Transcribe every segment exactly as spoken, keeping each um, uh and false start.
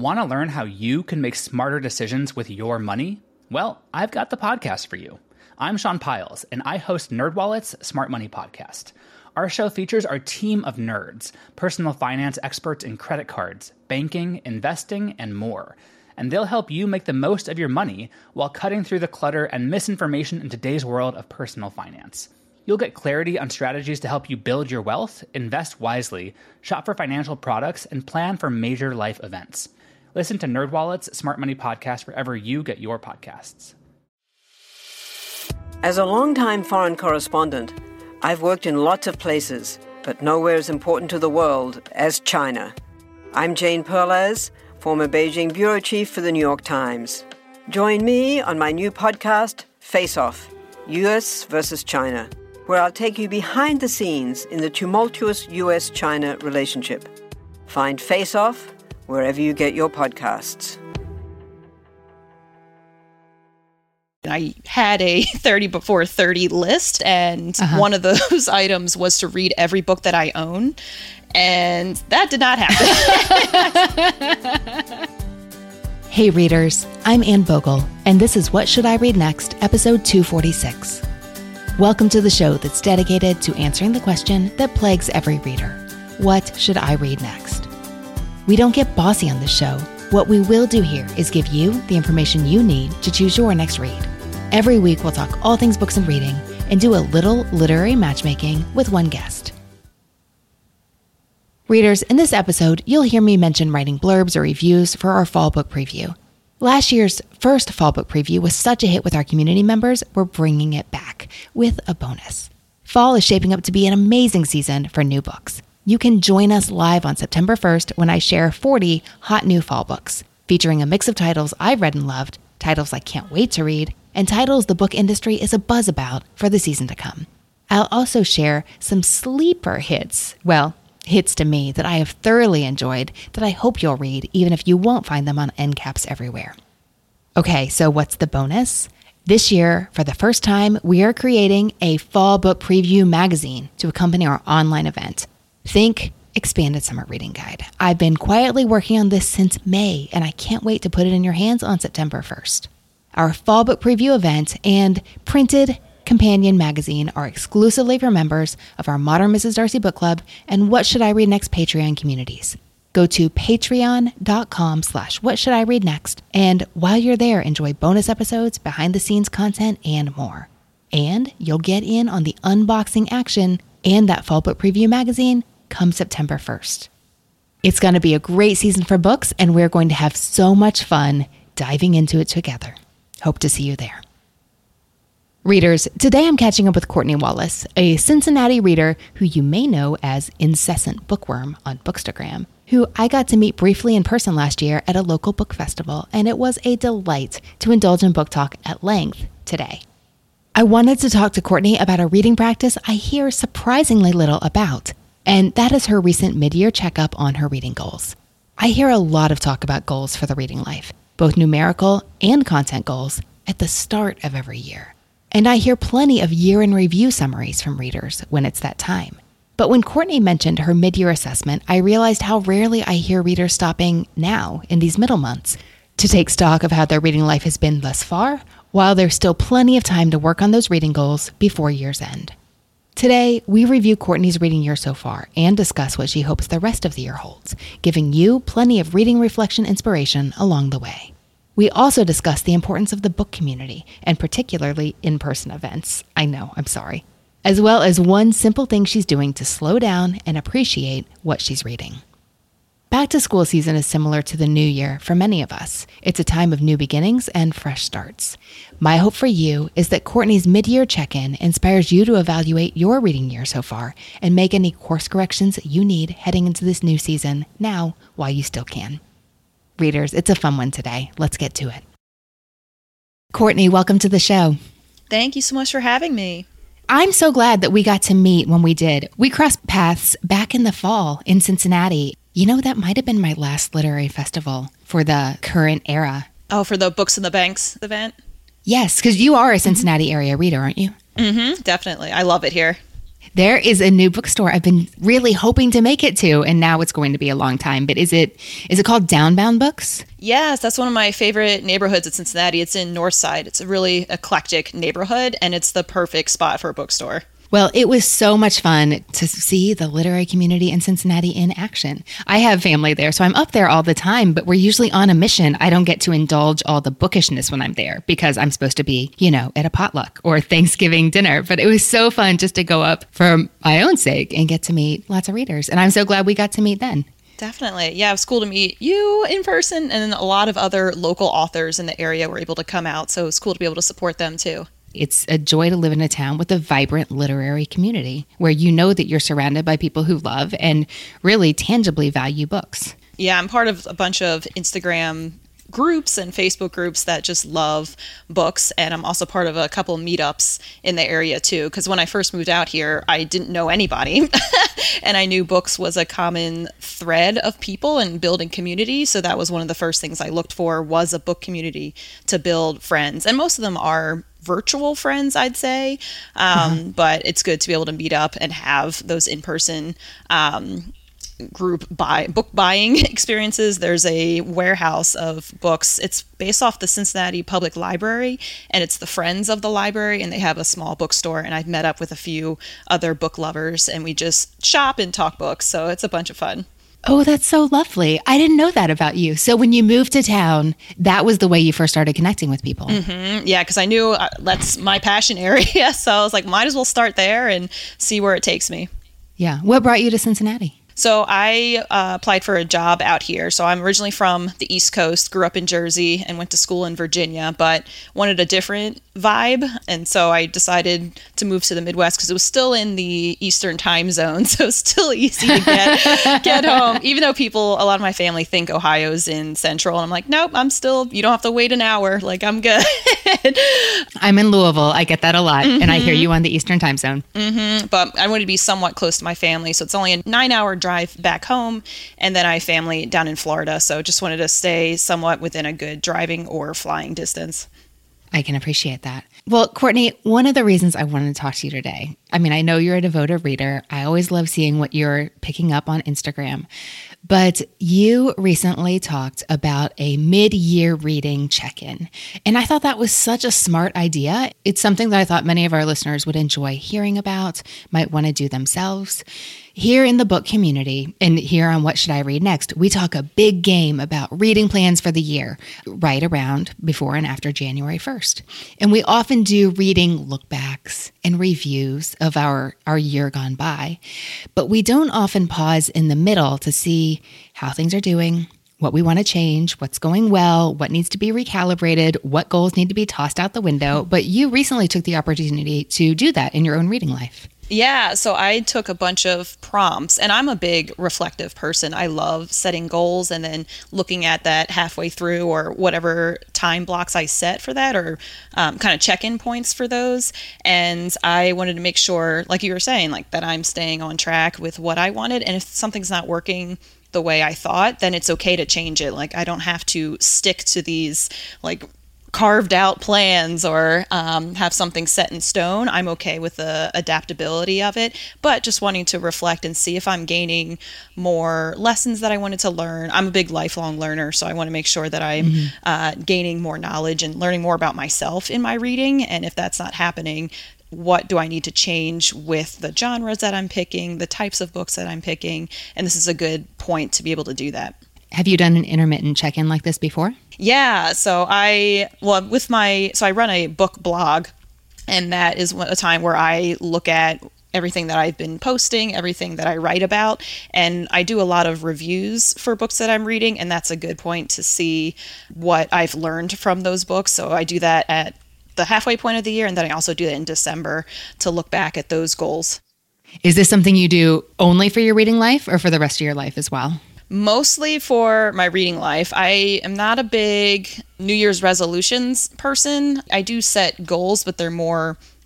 Want to learn how you can make smarter decisions with your money? Well, I've got the podcast for you. I'm Sean Piles, and I host NerdWallet's Smart Money Podcast. Our show features our team of nerds, personal finance experts in credit cards, banking, investing, and more. And they'll help you make the most of your money while cutting through the clutter and misinformation in today's world of personal finance. You'll get clarity on strategies to help you build your wealth, invest wisely, shop for financial products, and plan for major life events. Listen to NerdWallet's Smart Money Podcast wherever you get your podcasts. As a longtime foreign correspondent, I've worked in lots of places, but nowhere as important to the world as China. I'm Jane Perlez, former Beijing bureau chief for the New York Times. Join me on my new podcast, Face Off, U S versus China, where I'll take you behind the scenes in the tumultuous U S China relationship. Find Face Off wherever you get your podcasts. I had a thirty before thirty list, and uh-huh. one of those items was to read every book that I own, and that did not happen. Hey readers, I'm Anne Bogle, and this is What Should I Read Next, episode two forty-six. Welcome to the show that's dedicated to answering the question that plagues every reader. What should I read next? We don't get bossy on this show. What we will do here is give you the information you need to choose your next read. Every week, we'll talk all things books and reading and do a little literary matchmaking with one guest. Readers, in this episode, you'll hear me mention writing blurbs or reviews for our fall book preview. Last year's first fall book preview was such a hit with our community members, we're bringing it back with a bonus. Fall is shaping up to be an amazing season for new books. You can join us live on September first when I share forty hot new fall books, featuring a mix of titles I've read and loved, titles I can't wait to read, and titles the book industry is abuzz about for the season to come. I'll also share some sleeper hits, well, hits to me that I have thoroughly enjoyed that I hope you'll read even if you won't find them on end caps everywhere. Okay, so what's the bonus? This year, for the first time, we are creating a fall book preview magazine to accompany our online event. Think Expanded Summer Reading Guide. I've been quietly working on this since May, and I can't wait to put it in your hands on September first. Our fall book preview event and printed companion magazine are exclusively for members of our Modern Missus Darcy Book Club and What Should I Read Next Patreon communities. Go to patreon.com slash what should I read next, and while you're there, enjoy bonus episodes, behind-the-scenes content, and more. And you'll get in on the unboxing action and that fall book preview magazine come September first. It's going to be a great season for books, and we're going to have so much fun diving into it together. Hope to see you there. Readers, today I'm catching up with Courtney Wallace, a Cincinnati reader who you may know as Incessant Bookworm on Bookstagram, who I got to meet briefly in person last year at a local book festival, and it was a delight to indulge in book talk at length today. I wanted to talk to Courtney about a reading practice I hear surprisingly little about, and that is her recent mid-year checkup on her reading goals. I hear a lot of talk about goals for the reading life, both numerical and content goals, at the start of every year. And I hear plenty of year-in-review summaries from readers when it's that time. But when Courtney mentioned her mid-year assessment, I realized how rarely I hear readers stopping now in these middle months to take stock of how their reading life has been thus far, while there's still plenty of time to work on those reading goals before year's end. Today, we review Courtney's reading year so far and discuss what she hopes the rest of the year holds, giving you plenty of reading reflection inspiration along the way. We also discuss the importance of the book community, and particularly in-person events. I know, I'm sorry. As well as one simple thing she's doing to slow down and appreciate what she's reading. Back to school season is similar to the new year for many of us. It's a time of new beginnings and fresh starts. My hope for you is that Courtney's mid-year check-in inspires you to evaluate your reading year so far and make any course corrections you need heading into this new season now while you still can. Readers, it's a fun one today. Let's get to it. Courtney, welcome to the show. Thank you so much for having me. I'm so glad that we got to meet when we did. We crossed paths back in the fall in Cincinnati. You know, that might have been my last literary festival for the current era. Oh, for the Books in the Banks event? Yes, because you are a Cincinnati area reader, aren't you? Mm-hmm, definitely. I love it here. There is a new bookstore I've been really hoping to make it to, and now it's going to be a long time. But is it is it called Downbound Books? Yes, that's one of my favorite neighborhoods at Cincinnati. It's in Northside. It's a really eclectic neighborhood, and it's the perfect spot for a bookstore. Well, it was so much fun to see the literary community in Cincinnati in action. I have family there, so I'm up there all the time, but we're usually on a mission. I don't get to indulge all the bookishness when I'm there because I'm supposed to be, you know, at a potluck or Thanksgiving dinner. But it was so fun just to go up for my own sake and get to meet lots of readers. And I'm so glad we got to meet then. Definitely. Yeah, it was cool to meet you in person, and then a lot of other local authors in the area were able to come out. So it was cool to be able to support them too. It's a joy to live in a town with a vibrant literary community where you know that you're surrounded by people who love and really tangibly value books. Yeah, I'm part of a bunch of Instagram groups and Facebook groups that just love books. And I'm also part of a couple meetups in the area too. Because when I first moved out here, I didn't know anybody. And I knew books was a common thread of people and building community. So that was one of the first things I looked for, was a book community to build friends. And most of them are virtual friends, I'd say. Um, uh-huh. But it's good to be able to meet up and have those in-person um group buy book buying experiences. There's a warehouse of books. It's based off the Cincinnati Public Library, and it's the Friends of the Library, and they have a small bookstore. And I've met up with a few other book lovers, and we just shop and talk books. So it's a bunch of fun. Oh, that's so lovely. I didn't know that about you. So when you moved to town, that was the way you first started connecting with people. Mm-hmm. Yeah, because I knew uh, that's my passion area. So I was like, might as well start there and see where it takes me. Yeah. What brought you to Cincinnati? So I uh, applied for a job out here. So I'm originally from the East Coast, grew up in Jersey, and went to school in Virginia, but wanted a different vibe. And so I decided to move to the Midwest because it was still in the Eastern time zone. So it's still easy to get, get home, even though people, a lot of my family think Ohio's in Central. And I'm like, nope, I'm still, you don't have to wait an hour. Like, I'm good. I'm in Louisville. I get that a lot. Mm-hmm. And I hear you on the Eastern time zone. Mm-hmm. But I wanted to be somewhat close to my family. So it's only a nine hour drive back home, and then I have family down in Florida, so just wanted to stay somewhat within a good driving or flying distance. I can appreciate that. Well, Courtney, one of the reasons I wanted to talk to you today, I mean, I know you're a devoted reader. I always love seeing what you're picking up on Instagram, but you recently talked about a mid-year reading check-in, and I thought that was such a smart idea. It's something that I thought many of our listeners would enjoy hearing about, might want to do themselves. Here in the book community, and here on What Should I Read Next, we talk a big game about reading plans for the year, right around before and after January first. And we often do reading look-backs and reviews of our, our year gone by, but we don't often pause in the middle to see how things are doing, what we want to change, what's going well, what needs to be recalibrated, what goals need to be tossed out the window. But you recently took the opportunity to do that in your own reading life. Yeah, so I took a bunch of prompts, and I'm a big reflective person. I love setting goals and then looking at that halfway through, or whatever time blocks I set for that, or um, kind of check-in points for those. And I wanted to make sure, like you were saying, like that I'm staying on track with what I wanted. And if something's not working the way I thought, then it's okay to change it. Like, I don't have to stick to these like carved out plans or um, have something set in stone. I'm okay with the adaptability of it, but just wanting to reflect and see if I'm gaining more lessons that I wanted to learn. I'm a big lifelong learner, so I want to make sure that I'm mm-hmm. uh, gaining more knowledge and learning more about myself in my reading. And if that's not happening, what do I need to change with the genres that I'm picking, the types of books that I'm picking? And this is a good point to be able to do that. Have you done an intermittent check-in like this before? Yeah. So I, well, with my, so I run a book blog, and that is a time where I look at everything that I've been posting, everything that I write about, and I do a lot of reviews for books that I'm reading, and that's a good point to see what I've learned from those books. So I do that at the halfway point of the year, and then I also do that in December to look back at those goals. Is this something you do only for your reading life or for the rest of your life as well? Mostly for my reading life. I am not a big New Year's resolutions person. I do set goals, but they're more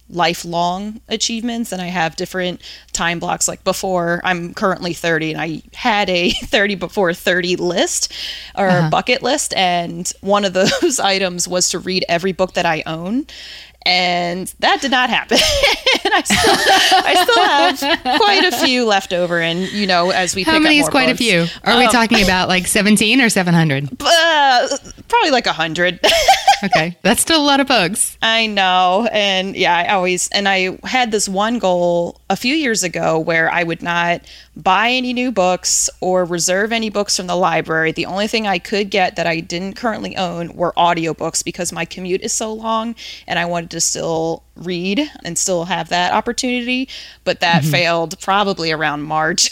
lifelong achievements, and I have different time blocks. Like before, I'm currently thirty, and I had a thirty before thirty list or uh-huh. bucket list, and one of those items was to read every book that I own. And that did not happen. And I still, I still have quite a few left over. And, you know, as we How pick many up is more quite books, a few? Are um, we talking about like seventeen or seven hundred? Uh, probably like one hundred. Okay. That's still a lot of books. I know. And yeah, I always, and I had this one goal a few years ago where I would not buy any new books or reserve any books from the library. The only thing I could get that I didn't currently own were audiobooks because my commute is so long and I wanted to still read and still have that opportunity. But that mm-hmm. failed probably around March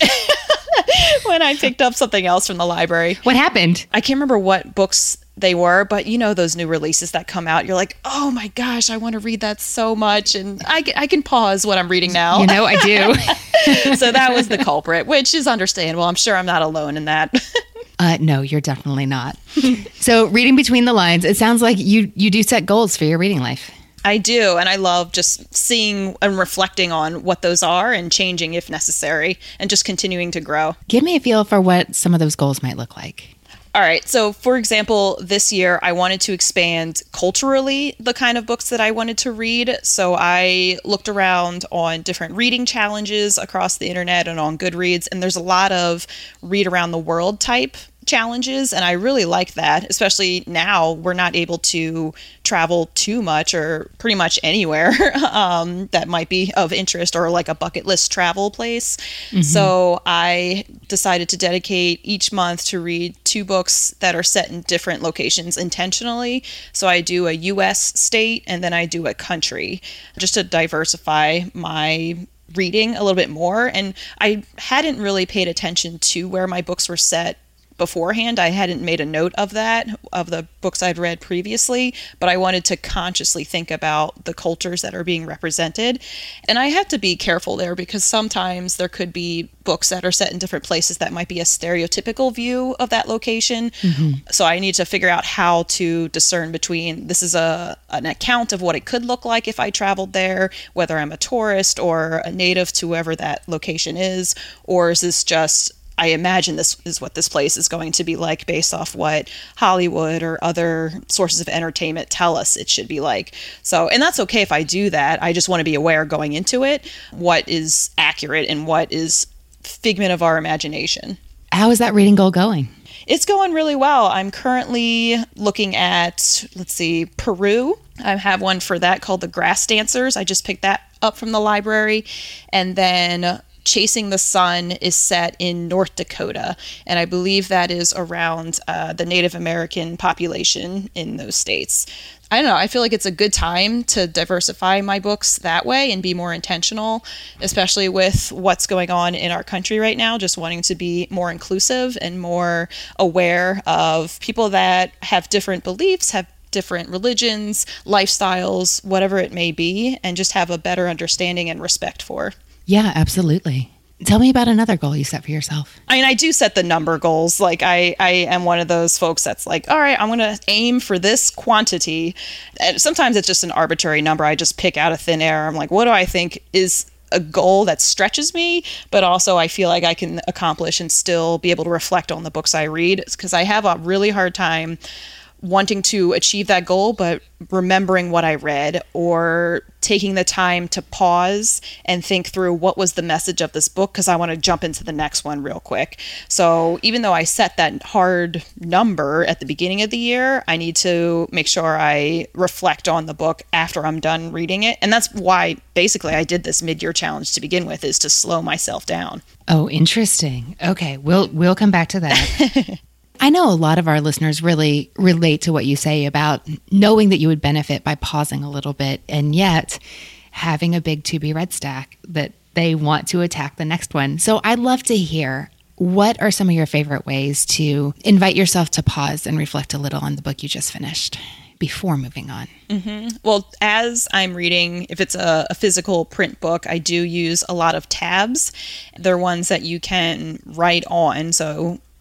when I picked up something else from the library. What happened? I can't remember what books they were, but you know those new releases that come out, you're like, oh my gosh, I want to read that so much, and I, I can pause what I'm reading now. You know, I do. So that was the culprit, which is understandable. I'm sure I'm not alone in that. uh, no, you're definitely not. So reading between the lines, it sounds like you, you do set goals for your reading life. I do, and I love just seeing and reflecting on what those are and changing if necessary, and just continuing to grow. Give me a feel for what some of those goals might look like. All right. So, for example, this year I wanted to expand culturally the kind of books that I wanted to read. So I looked around on different reading challenges across the internet and on Goodreads, and there's a lot of read around the world type challenges, and I really like that, especially now we're not able to travel too much or pretty much anywhere um, that might be of interest or like a bucket list travel place. Mm-hmm. So I decided to dedicate each month to read two books that are set in different locations intentionally. So I do a U S state and then I do a country just to diversify my reading a little bit more. And I hadn't really paid attention to where my books were set beforehand. I hadn't made a note of that, of the books I'd read previously, but I wanted to consciously think about the cultures that are being represented. And I have to be careful there because sometimes there could be books that are set in different places that might be a stereotypical view of that location. Mm-hmm. So I need to figure out how to discern between this is a an account of what it could look like if I traveled there, whether I'm a tourist or a native to whoever that location is, or is this just I imagine this is what this place is going to be like based off what Hollywood or other sources of entertainment tell us it should be like. So, and that's okay if I do that. I just want to be aware going into it, what is accurate and what is figment of our imagination. How is that reading goal going? It's going really well. I'm currently looking at, let's see, Peru. I have one for that called The Grass Dancers. I just picked that up from the library. And then Chasing the Sun is set in North Dakota, and I believe that is around uh, the Native American population in those states. I don't know. I feel like it's a good time to diversify my books that way and be more intentional, especially with what's going on in our country right now, just wanting to be more inclusive and more aware of people that have different beliefs, have different religions, lifestyles, whatever it may be, and just have a better understanding and respect for. Yeah, absolutely. Tell me about another goal you set for yourself. I mean, I do set the number goals. Like I, I am one of those folks that's like, all right, I'm going to aim for this quantity. And sometimes it's just an arbitrary number. I just pick out of thin air. I'm like, what do I think is a goal that stretches me, but also I feel like I can accomplish and still be able to reflect on the books I read? Because I have a really hard time wanting to achieve that goal, but remembering what I read or taking the time to pause and think through what was the message of this book, because I want to jump into the next one real quick. So even though I set that hard number at the beginning of the year, I need to make sure I reflect on the book after I'm done reading it. And that's why basically I did this mid-year challenge to begin with, is to slow myself down. Oh, interesting. Okay, we'll we'll come back to that. I know a lot of our listeners really relate to what you say about knowing that you would benefit by pausing a little bit, and yet having a big to be read stack that they want to attack the next one. So I'd love to hear, what are some of your favorite ways to invite yourself to pause and reflect a little on the book you just finished before moving on? Mm-hmm. Well, as I'm reading, if it's a, a physical print book, I do use a lot of tabs. They're ones that you can write on. So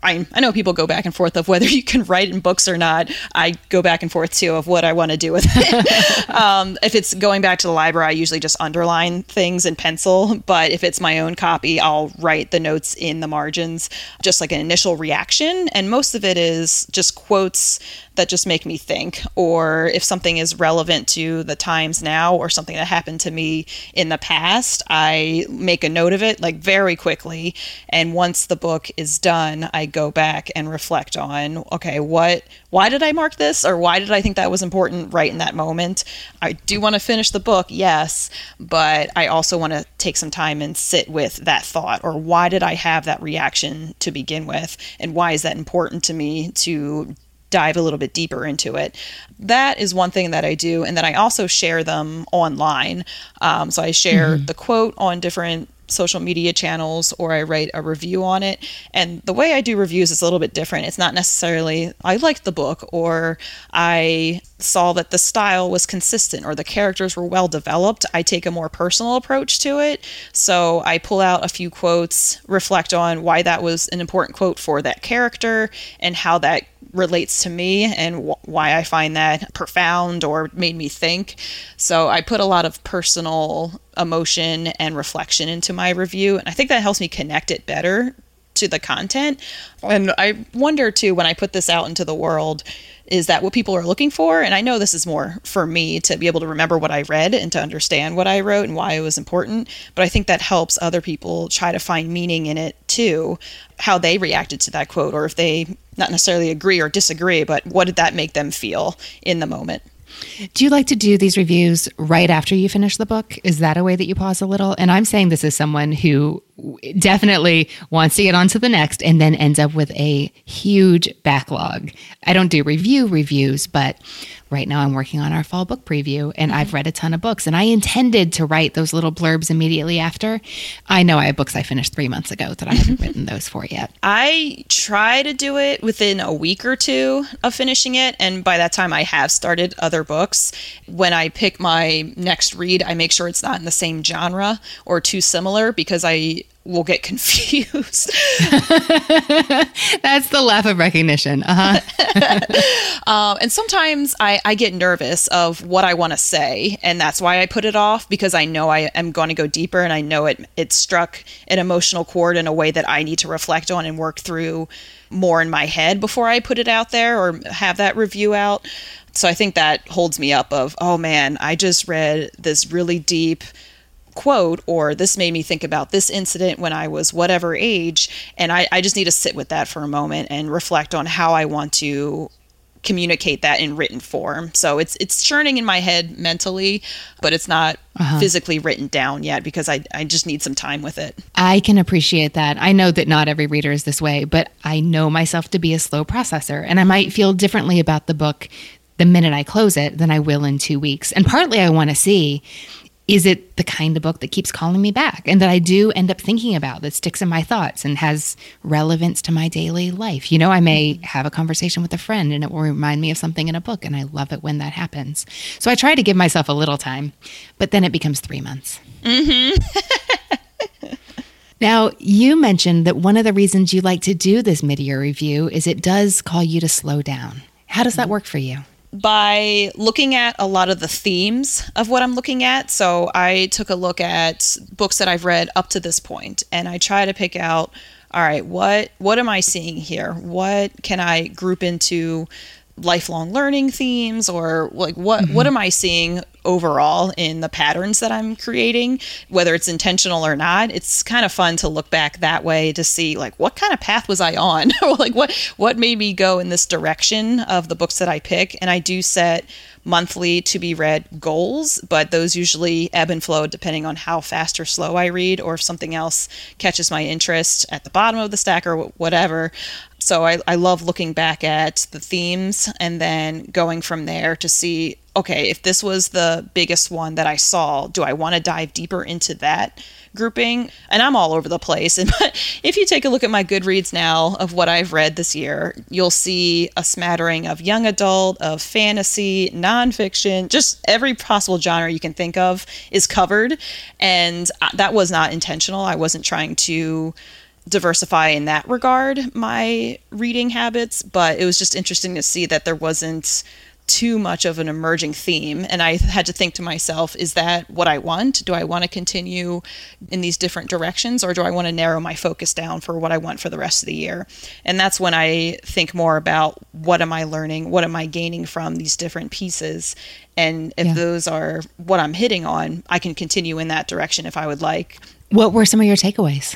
I, I know people go back and forth of whether you can write in books or not. I go back and forth too of what I want to do with it. um, if it's going back to the library, I usually just underline things in pencil. But if it's my own copy, I'll write the notes in the margins, just like an initial reaction. And most of it is just quotes that just make me think, or if something is relevant to the times now or something that happened to me in the past, I make a note of it like very quickly. And once the book is done, I go back and reflect on, okay, what, why did I mark this? Or why did I think that was important right in that moment? I do want to finish the book, yes, but I also want to take some time and sit with that thought, or why did I have that reaction to begin with? And why is that important to me to dive a little bit deeper into it? That is one thing that I do. And then I also share them online. Um, so I share mm-hmm. the quote on different social media channels, or I write a review on it. And the way I do reviews is a little bit different. It's not necessarily, I liked the book, or I saw that the style was consistent, or the characters were well developed. I take a more personal approach to it. So I pull out a few quotes, reflect on why that was an important quote for that character, and how that relates to me, and wh- why I find that profound or made me think. So I put a lot of personal emotion and reflection into my review, and I think that helps me connect it better to the content. And I wonder too, when I put this out into the world, is that what people are looking for? And I know this is more for me to be able to remember what I read and to understand what I wrote and why it was important. But I think that helps other people try to find meaning in it too, how they reacted to that quote, or if they not necessarily agree or disagree, but what did that make them feel in the moment? Do you like to do these reviews right after you finish the book? Is that a way that you pause a little? And I'm saying this as someone who definitely wants to get on to the next and then ends up with a huge backlog. I don't do review reviews, but right now I'm working on our fall book preview, and mm-hmm. I've read a ton of books, and I intended to write those little blurbs immediately after. I know I have books I finished three months ago that I haven't written those for yet. I try to do it within a week or two of finishing it, and by that time I have started other books. When I pick my next read, I make sure it's not in the same genre or too similar, because I will get confused. That's the laugh of recognition. Uh-huh. um, and sometimes I, I get nervous of what I want to say, and that's why I put it off, because I know I am going to go deeper, and I know it it struck an emotional chord in a way that I need to reflect on and work through more in my head before I put it out there or have that review out. So I think that holds me up of, oh man, I just read this really deep quote, or this made me think about this incident when I was whatever age, and I, I just need to sit with that for a moment and reflect on how I want to communicate that in written form. So it's it's churning in my head mentally, but it's not uh-huh. physically written down yet, because I, I just need some time with it. I can appreciate that. I know that not every reader is this way, but I know myself to be a slow processor, and I might feel differently about the book the minute I close it than I will in two weeks. And partly I want to see, is it the kind of book that keeps calling me back and that I do end up thinking about, that sticks in my thoughts and has relevance to my daily life? You know, I may have a conversation with a friend and it will remind me of something in a book, and I love it when that happens. So I try to give myself a little time, but then it becomes three months. Mm-hmm. Now, you mentioned that one of the reasons you like to do this mid-year review is it does call you to slow down. How does that work for you? By looking at a lot of the themes of what I'm looking at. So I took a look at books that I've read up to this point, and I try to pick out, all right, what what am I seeing here? What can I group into lifelong learning themes, or like what mm-hmm. what am I seeing overall in the patterns that I'm creating, whether it's intentional or not? It's kind of fun to look back that way to see like what kind of path was I on, or like what what made me go in this direction of the books that I pick. And I do set monthly to be read goals, but those usually ebb and flow depending on how fast or slow I read, or if something else catches my interest at the bottom of the stack or whatever. So I, I love looking back at the themes and then going from there to see, okay, if this was the biggest one that I saw, do I want to dive deeper into that grouping? And I'm all over the place. And if you take a look at my Goodreads now of what I've read this year, you'll see a smattering of young adult, of fantasy, nonfiction, just every possible genre you can think of is covered. And that was not intentional. I wasn't trying to diversify in that regard my reading habits, but it was just interesting to see that there wasn't too much of an emerging theme. And I had to think to myself, is that what I want? Do I want to continue in these different directions, or do I want to narrow my focus down for what I want for the rest of the year? And that's when I think more about what am I learning? What am I gaining from these different pieces? And if yeah. those are what I'm hitting on, I can continue in that direction if I would like. What were some of your takeaways?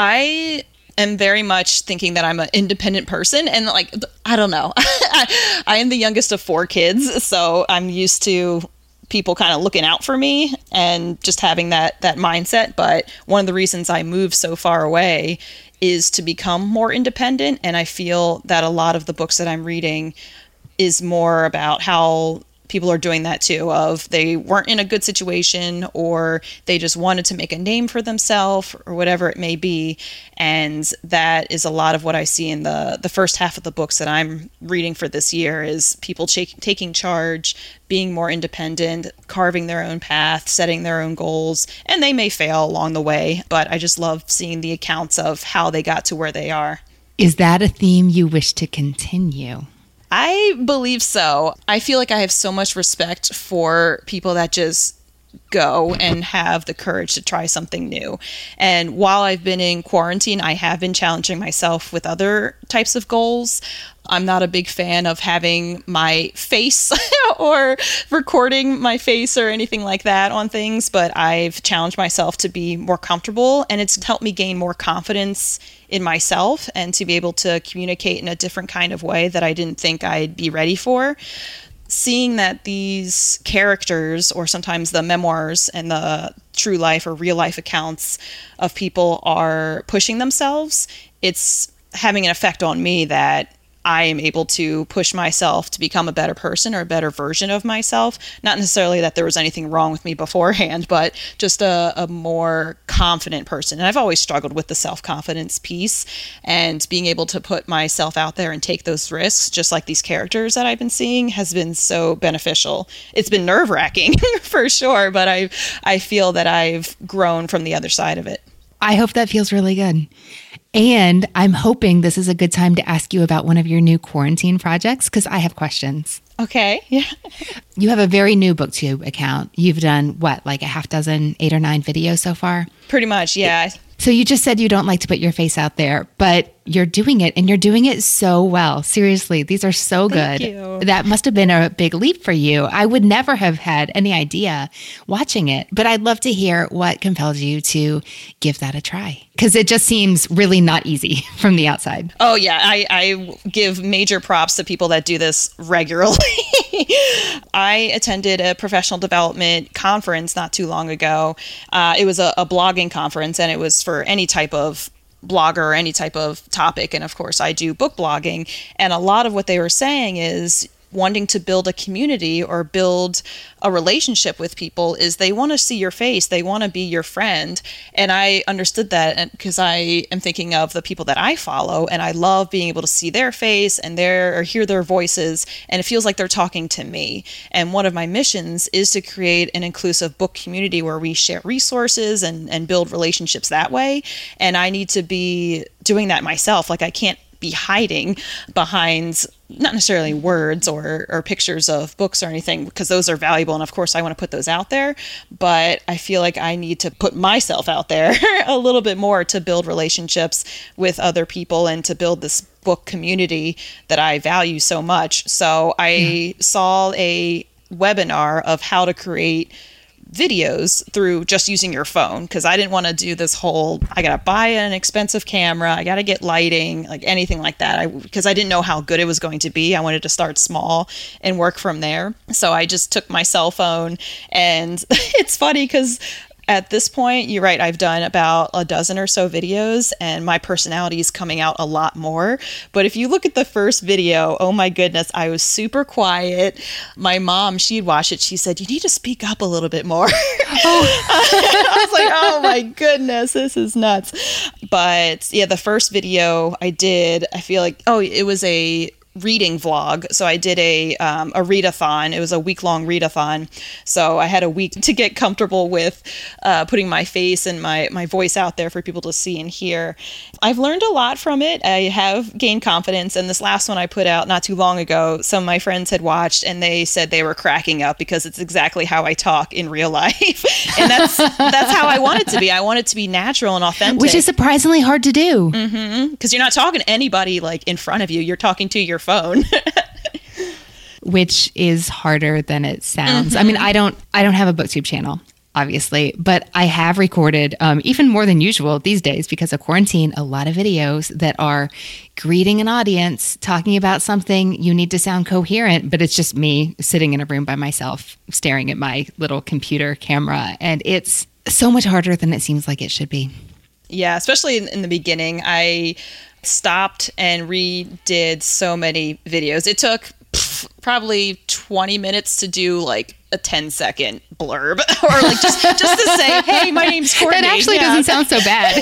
I am very much thinking that I'm an independent person, and like, I don't know. I, I am the youngest of four kids, so I'm used to people kind of looking out for me and just having that that mindset. But one of the reasons I moved so far away is to become more independent, and I feel that a lot of the books that I'm reading is more about how people are doing that too, of they weren't in a good situation, or they just wanted to make a name for themselves, or whatever it may be. And that is a lot of what I see in the the first half of the books that I'm reading for this year, is people ch- taking charge, being more independent, carving their own path, setting their own goals, and they may fail along the way, but I just love seeing the accounts of how they got to where they are. Is that a theme you wish to continue? I believe so. I feel like I have so much respect for people that just go and have the courage to try something new. And while I've been in quarantine, I have been challenging myself with other types of goals. I'm not a big fan of having my face or recording my face or anything like that on things, but I've challenged myself to be more comfortable, and it's helped me gain more confidence in myself and to be able to communicate in a different kind of way that I didn't think I'd be ready for. Seeing that these characters, or sometimes the memoirs and the true life or real life accounts of people, are pushing themselves, it's having an effect on me that I am able to push myself to become a better person or a better version of myself. Not necessarily that there was anything wrong with me beforehand, but just a, a more confident person. And I've always struggled with the self-confidence piece, and being able to put myself out there and take those risks, just like these characters that I've been seeing, has been so beneficial. It's been nerve-wracking for sure, but I I feel that I've grown from the other side of it. I hope that feels really good. And I'm hoping this is a good time to ask you about one of your new quarantine projects, because I have questions. Okay. Yeah. You have a very new BookTube account. You've done, what, like a half dozen, eight or nine videos so far? Pretty much, yeah. So you just said you don't like to put your face out there, but you're doing it, and you're doing it so well. Seriously, these are so good. Thank you. That must have been a big leap for you. I would never have had any idea watching it, but I'd love to hear what compelled you to give that a try, because it just seems really not easy from the outside. Oh, yeah. I, I give major props to people that do this regularly. I attended a professional development conference not too long ago. Uh, it was a, a blogging conference, and it was for any type of blogger or any type of topic. And of course, I do book blogging. And a lot of what they were saying is wanting to build a community or build a relationship with people is they want to see your face. They want to be your friend. And I understood that because I am thinking of the people that I follow, and I love being able to see their face and their or hear their voices. And it feels like they're talking to me. And one of my missions is to create an inclusive book community where we share resources and, and build relationships that way. And I need to be doing that myself. Like, I can't be hiding behind not necessarily words or, or pictures of books or anything, because those are valuable. And of course, I want to put those out there. But I feel like I need to put myself out there a little bit more to build relationships with other people and to build this book community that I value so much. So I yeah. saw a webinar of how to create videos through just using your phone, because I didn't want to do this whole I gotta buy an expensive camera, I gotta get lighting, like anything like that, I because I didn't know how good it was going to be. I wanted to start small and work from there. So I just took my cell phone, and it's funny because at this point, you're right, I've done about a dozen or so videos, and my personality is coming out a lot more. But if you look at the first video, oh my goodness, I was super quiet. My mom, she'd watch it. She said, you need to speak up a little bit more. Oh. I was like, oh my goodness, this is nuts. But yeah, the first video I did, I feel like, oh, it was a reading vlog. So I did a um, a readathon. It was a week-long readathon. So I had a week to get comfortable with uh, putting my face and my, my voice out there for people to see and hear. I've learned a lot from it. I have gained confidence. And this last one I put out not too long ago, some of my friends had watched and they said they were cracking up because it's exactly how I talk in real life. And that's that's how I want it to be. I want it to be natural and authentic. Which is surprisingly hard to do. Mm-hmm. Because you're not talking to anybody like in front of you. You're talking to your phone. Which is harder than it sounds. Mm-hmm. I mean, I don't I don't have a BookTube channel, obviously, but I have recorded um, even more than usual these days because of quarantine, a lot of videos that are greeting an audience, talking about something. You need to sound coherent, but it's just me sitting in a room by myself, staring at my little computer camera. And it's so much harder than it seems like it should be. Yeah, especially in, in the beginning. I stopped and redid so many videos. It took pff, probably twenty minutes to do like a ten second blurb or like just, just to say, hey, my name's Courtney. That actually yeah. doesn't sound so bad.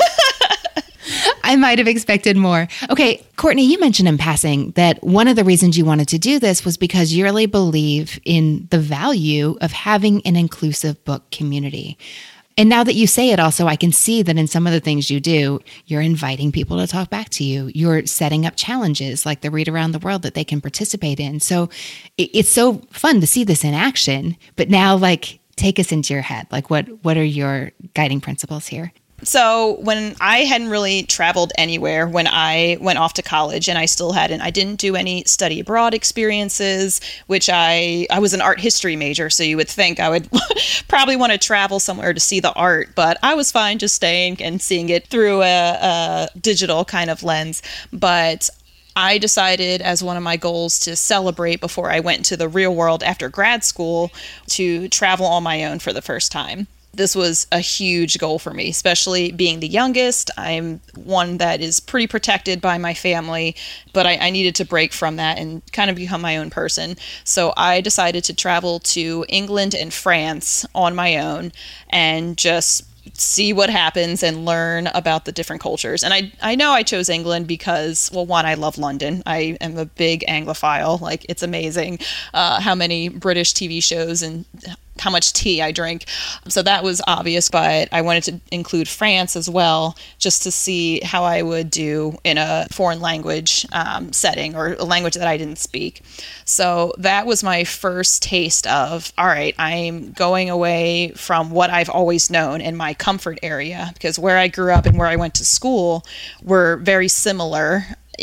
I might have expected more. Okay, Courtney, you mentioned in passing that one of the reasons you wanted to do this was because you really believe in the value of having an inclusive book community. And now that you say it also, I can see that in some of the things you do, you're inviting people to talk back to you. You're setting up challenges like the Read Around the World that they can participate in. So it's so fun to see this in action. But now, like, take us into your head. Like, what, what are your guiding principles here? So when I hadn't really traveled anywhere when I went off to college, and I still hadn't, I didn't do any study abroad experiences, which I, I was an art history major. So you would think I would probably want to travel somewhere to see the art, but I was fine just staying and seeing it through a, a digital kind of lens. But I decided as one of my goals to celebrate before I went into the real world after grad school to travel on my own for the first time. This was a huge goal for me, especially being the youngest. I'm one that is pretty protected by my family, but I, I needed to break from that and kind of become my own person. So I decided to travel to England and France on my own and just see what happens and learn about the different cultures. And I I know I chose England because, well, one, I love London. I am a big Anglophile. Like, it's amazing uh, how many British T V shows and how much tea I drink. So that was obvious, but I wanted to include France as well, just to see how I would do in a foreign language um, setting or a language that I didn't speak. So that was my first taste of, all right, I'm going away from what I've always known in my comfort area, because where I grew up and where I went to school were very similar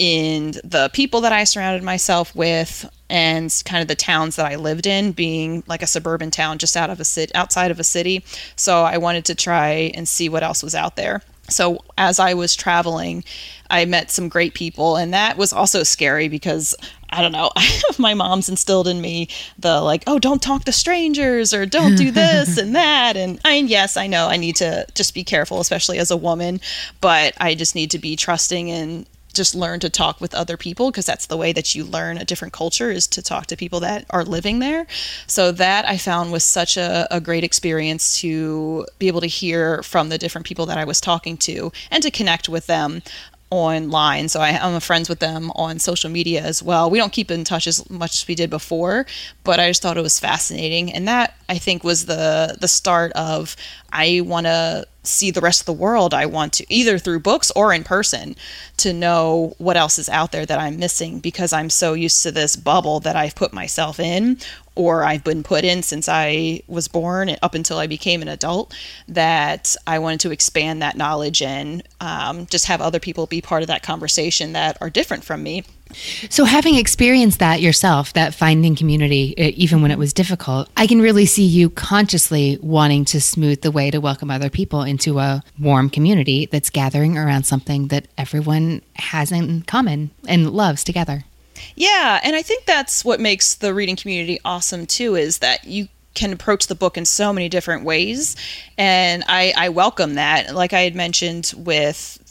in the people that I surrounded myself with and kind of the towns that I lived in, being like a suburban town just out of a city, outside of a city. So I wanted to try and see what else was out there. So as I was traveling, I met some great people, and that was also scary because, I don't know, my mom's instilled in me the like, oh, don't talk to strangers or don't do this and that. And I mean, yes, I know I need to just be careful, especially as a woman, but I just need to be trusting and just learn to talk with other people, because that's the way that you learn a different culture, is to talk to people that are living there. So that I found was such a, a great experience, to be able to hear from the different people that I was talking to and to connect with them online. So I, I'm friends with them on social media as well. We don't keep in touch as much as we did before, but I just thought it was fascinating. And that, I think, was the the start of, I want to see the rest of the world. I want to, either through books or in person, to know what else is out there that I'm missing, because I'm so used to this bubble that I've put myself in, or I've been put in since I was born up until I became an adult, that I wanted to expand that knowledge and um, just have other people be part of that conversation that are different from me. So having experienced that yourself, that finding community, even when it was difficult, I can really see you consciously wanting to smooth the way to welcome other people into a warm community that's gathering around something that everyone has in common and loves together. Yeah, and I think that's what makes the reading community awesome too, is that you can approach the book in so many different ways. And I, I welcome that. Like I had mentioned with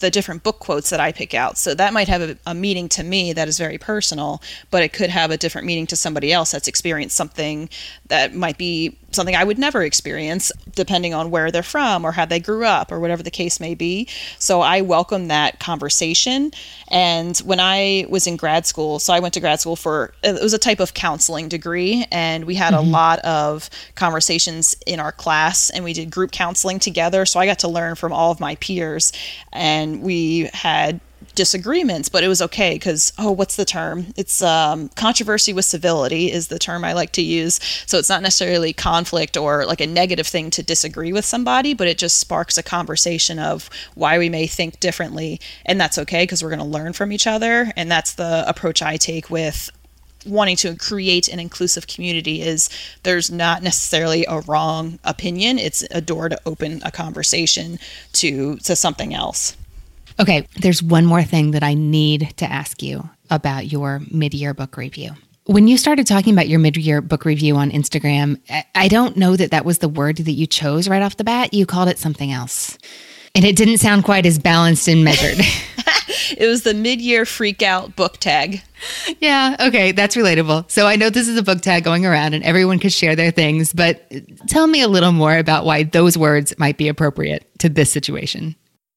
the different book quotes that I pick out. So that might have a, a meaning to me that is very personal, but it could have a different meaning to somebody else that's experienced something that might be something I would never experience, depending on where they're from or how they grew up or whatever the case may be. So I welcome that conversation. And when I was in grad school, so I went to grad school for, it was a type of counseling degree, and we had mm-hmm. a lot of conversations in our class, and we did group counseling together. So I got to learn from all of my peers, and we had disagreements, but it was okay because, oh, what's the term? It's um, controversy with civility is the term I like to use. So it's not necessarily conflict or like a negative thing to disagree with somebody, but it just sparks a conversation of why we may think differently. And that's okay because we're going to learn from each other. And that's the approach I take with wanting to create an inclusive community. Is there's not necessarily a wrong opinion. It's a door to open a conversation to to something else. Okay, there's one more thing that I need to ask you about your mid-year book review. When you started talking about your mid-year book review on Instagram, I don't know that that was the word that you chose right off the bat. You called it something else. And it didn't sound quite as balanced and measured. It was the mid-year freak out book tag. Yeah, okay, that's relatable. So I know this is a book tag going around and everyone could share their things, but tell me a little more about why those words might be appropriate to this situation.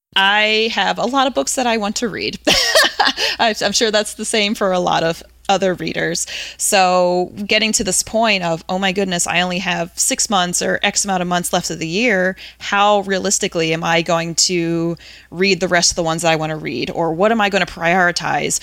I have a lot of books that I want to read. I'm sure that's the same for a lot of other readers. So getting to this point of, oh my goodness, I only have six months or X amount of months left of the year. How realistically am I going to read the rest of the ones that I want to read? Or what am I going to prioritize?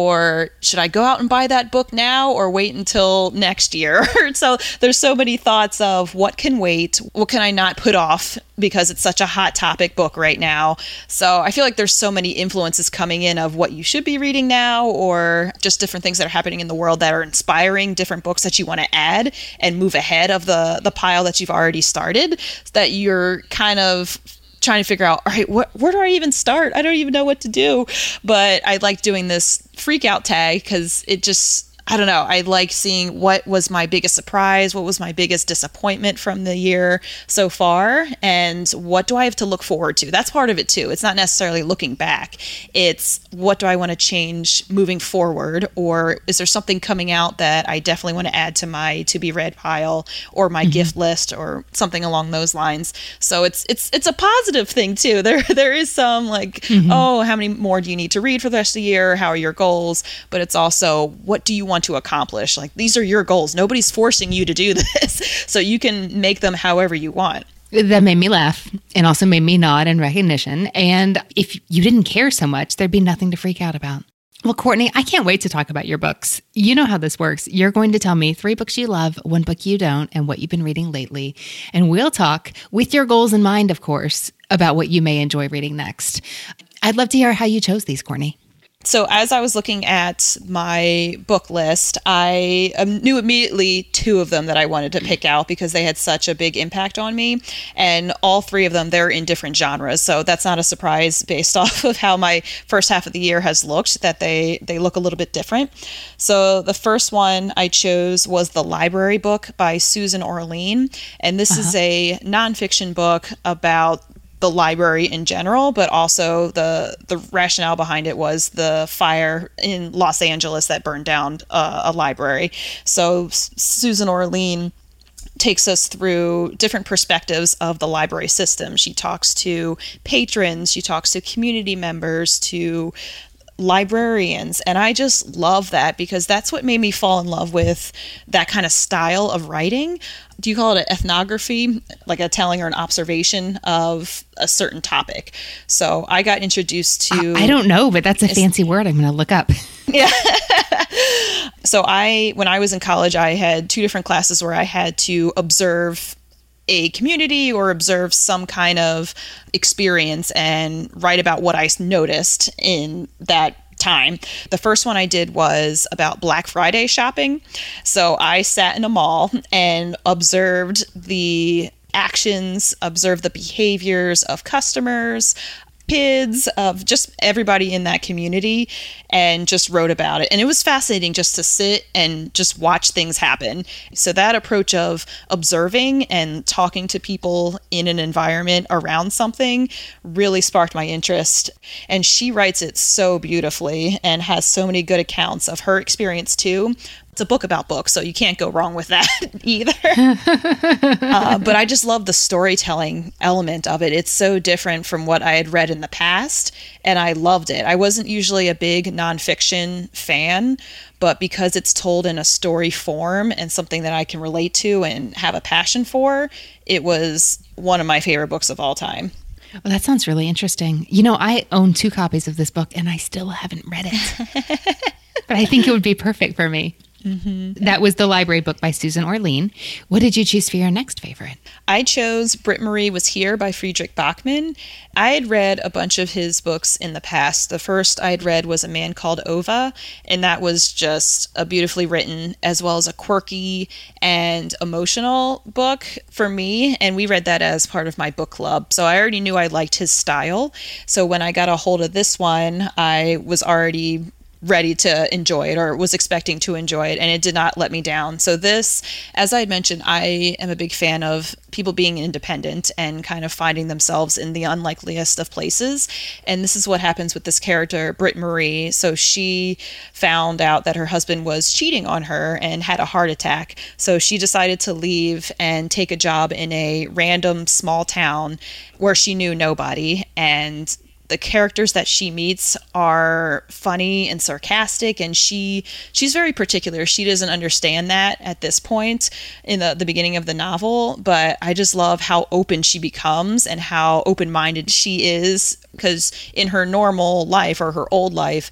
Or should I go out and buy that book now or wait until next year? So there's so many thoughts of what can wait, what can I not put off because it's such a hot topic book right now. So I feel like there's so many influences coming in of what you should be reading now, or just different things that are happening in the world that are inspiring, different books that you want to add and move ahead of the the pile that you've already started, that you're kind of trying to figure out, all right, what, where do I even start? I don't even know what to do. But I like doing this freak out tag because it just, I don't know. I like seeing what was my biggest surprise, what was my biggest disappointment from the year so far, and what do I have to look forward to? That's part of it too. It's not necessarily looking back. It's what do I want to change moving forward, or is there something coming out that I definitely want to add to my to be read pile or my mm-hmm. gift list or something along those lines. So it's it's it's a positive thing too. There there is some like, mm-hmm. oh, how many more do you need to read for the rest of the year? How are your goals? But it's also, what do you want to accomplish? Like, these are your goals. Nobody's forcing you to do this. So you can make them however you want. That made me laugh and also made me nod in recognition. And if you didn't care so much, there'd be nothing to freak out about. Well, Courtney, I can't wait to talk about your books. You know how this works. You're going to tell me three books you love, one book you don't, and what you've been reading lately. And we'll talk, with your goals in mind, of course, about what you may enjoy reading next. I'd love to hear how you chose these, Courtney. So as I was looking at my book list, I um, knew immediately two of them that I wanted to pick out because they had such a big impact on me. And all three of them, they're in different genres. So that's not a surprise based off of how my first half of the year has looked, that they, they look a little bit different. So the first one I chose was The Library Book by Susan Orlean. And this uh-huh. is a nonfiction book about the library in general, but also the the rationale behind it was the fire in Los Angeles that burned down uh, a library. So S- Susan Orlean takes us through different perspectives of the library system. She talks to patrons, she talks to community members, to librarians, and I just love that because that's what made me fall in love with that kind of style of writing. Do you call it an ethnography, like a telling or an observation of a certain topic? So I got introduced to... I don't know, but that's a fancy word I'm going to look up. Yeah. So I, when I was in college, I had two different classes where I had to observe a community or observe some kind of experience and write about what I noticed in that time. The first one I did was about Black Friday shopping. So I sat in a mall and observed the actions, observed the behaviors of customers, kids, of just everybody in that community, and just wrote about it. And it was fascinating just to sit and just watch things happen. So that approach of observing and talking to people in an environment around something really sparked my interest. And she writes it so beautifully and has so many good accounts of her experience too. It's a book about books, so you can't go wrong with that either. uh, but I just love the storytelling element of it. It's so different from what I had read in the past, and I loved it. I wasn't usually a big nonfiction fan, but because it's told in a story form and something that I can relate to and have a passion for, it was one of my favorite books of all time. Well, that sounds really interesting. You know, I own two copies of this book, and I still haven't read it. But I think it would be perfect for me. Mm-hmm. That was The Library Book by Susan Orlean. What did you choose for your next favorite? I chose Britt Marie Was Here by Friedrich Bachmann. I had read a bunch of his books in the past. The first I had read was A Man Called Ova, and that was just a beautifully written as well as a quirky and emotional book for me, and we read that as part of my book club. So I already knew I liked his style. So when I got a hold of this one, I was already ready to enjoy it, or was expecting to enjoy it, and it did not let me down. So this, as I had mentioned, I am a big fan of people being independent and kind of finding themselves in the unlikeliest of places. And this is what happens with this character, Britt Marie. So she found out that her husband was cheating on her and had a heart attack. So she decided to leave and take a job in a random small town where she knew nobody. And the characters that she meets are funny and sarcastic, and she she's very particular. She doesn't understand that at this point in the, the beginning of the novel, but I just love how open she becomes and how open-minded she is, because in her normal life or her old life,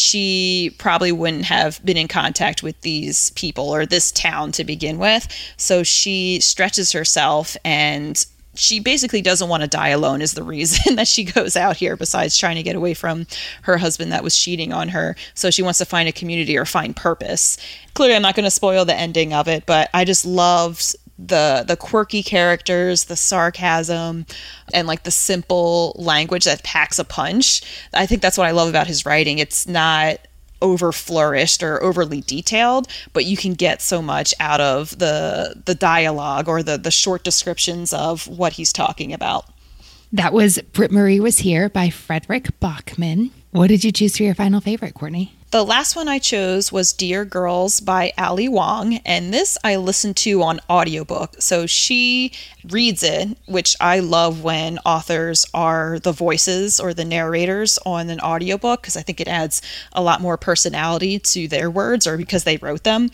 she probably wouldn't have been in contact with these people or this town to begin with. So she stretches herself, and she basically doesn't want to die alone is the reason that she goes out here, besides trying to get away from her husband that was cheating on her. So she wants to find a community or find purpose. Clearly, I'm not going to spoil the ending of it, but I just loved the the quirky characters, the sarcasm, and like the simple language that packs a punch. I think that's what I love about his writing. It's not over flourished or overly detailed, but you can get so much out of the the dialogue or the the short descriptions of what he's talking about. That was Britt Marie Was Here by Friedrich Bachmann. What did you choose for your final favorite, Courtney? The last one I chose was Dear Girls by Ali Wong, and this I listened to on audiobook. So she reads it, which I love when authors are the voices or the narrators on an audiobook, because I think it adds a lot more personality to their words, or because they wrote them.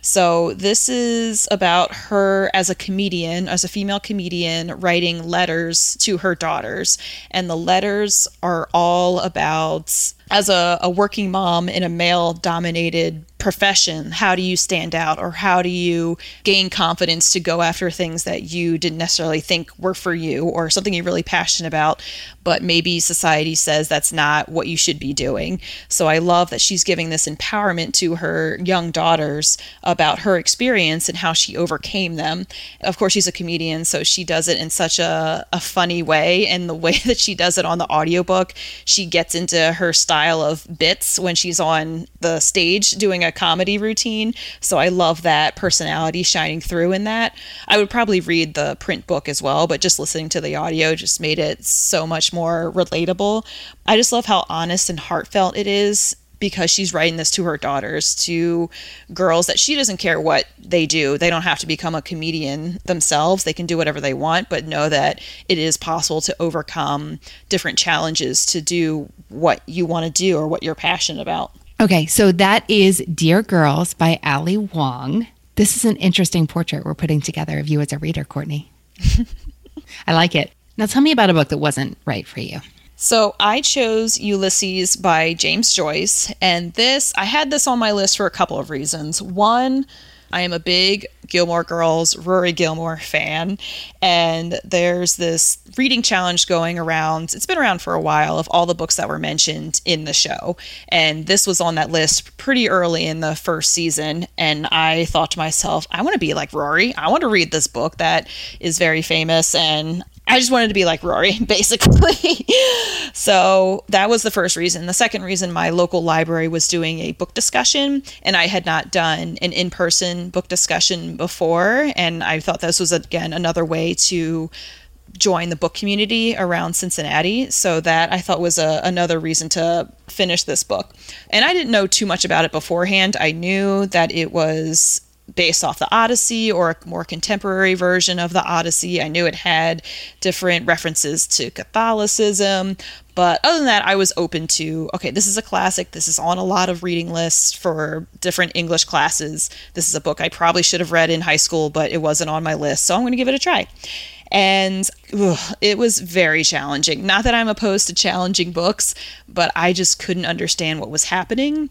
So this is about her as a comedian, as a female comedian, writing letters to her daughters. And the letters are all about, as a, a working mom in a male-dominated profession, how do you stand out, or how do you gain confidence to go after things that you didn't necessarily think were for you, or something you're really passionate about, but maybe society says that's not what you should be doing. So I love that she's giving this empowerment to her young daughters about her experience and how she overcame them. Of course, she's a comedian, so she does it in such a, a funny way, and the way that she does it on the audiobook, she gets into her style of bits when she's on the stage doing a comedy routine. So I love that personality shining through in that. I would probably read the print book as well, but just listening to the audio just made it so much more relatable. I just love how honest and heartfelt it is, because she's writing this to her daughters, to girls that she doesn't care what they do. They don't have to become a comedian themselves. They can do whatever they want, but know that it is possible to overcome different challenges to do what you want to do or what you're passionate about. Okay, so that is Dear Girls by Ali Wong. This is an interesting portrait we're putting together of you as a reader, Courtney. I like it. Now tell me about a book that wasn't right for you. So I chose Ulysses by James Joyce, and this, I had this on my list for a couple of reasons. One, I am a big Gilmore Girls, Rory Gilmore fan, and there's this reading challenge going around. It's been around for a while, of all the books that were mentioned in the show, and this was on that list pretty early in the first season, and I thought to myself, I want to be like Rory. I want to read this book that is very famous, and I just wanted to be like Rory, basically. So that was the first reason. The second reason, my local library was doing a book discussion, and I had not done an in-person book discussion before. And I thought this was, again, another way to join the book community around Cincinnati. So that I thought was a, another reason to finish this book. And I didn't know too much about it beforehand. I knew that it was based off the Odyssey, or a more contemporary version of the Odyssey. I knew it had different references to Catholicism, but other than that, I was open to, okay, this is a classic. This is on a lot of reading lists for different English classes. This is a book I probably should have read in high school, but it wasn't on my list, so I'm going to give it a try. And ugh, it was very challenging. Not that I'm opposed to challenging books, but I just couldn't understand what was happening.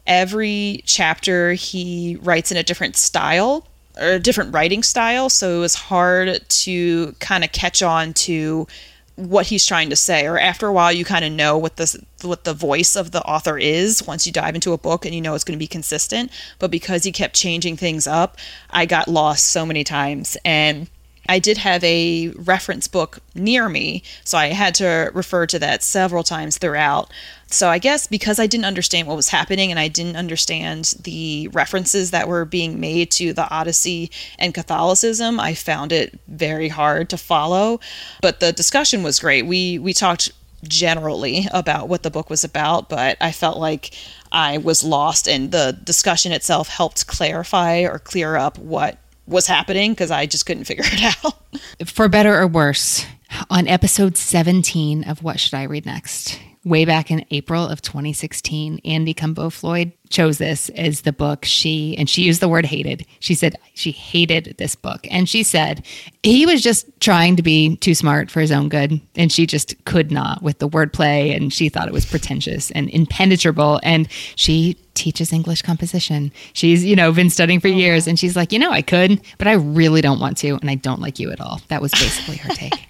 Every chapter he writes in a different style, or a different writing style, so it was hard to kind of catch on to what he's trying to say. Or after a while, you kind of know what the what the voice of the author is once you dive into a book, and you know it's going to be consistent. But because he kept changing things up, I got lost so many times. And I did have a reference book near me, so I had to refer to that several times throughout. So I guess because I didn't understand what was happening, and I didn't understand the references that were being made to the Odyssey and Catholicism, I found it very hard to follow. But the discussion was great. We we talked generally about what the book was about, but I felt like I was lost, and the discussion itself helped clarify or clear up what was happening, because I just couldn't figure it out. For better or worse, on episode seventeen of What Should I Read Next, way back in April of twenty sixteen, Andy Cumbo Floyd chose this as the book she, and she used the word hated. She said she hated this book. And she said he was just trying to be too smart for his own good. And she just could not with the wordplay. And she thought it was pretentious and impenetrable. And she teaches English composition. She's, you know, been studying for years. And she's like, you know, I could, but I really don't want to. And I don't like you at all. That was basically her take.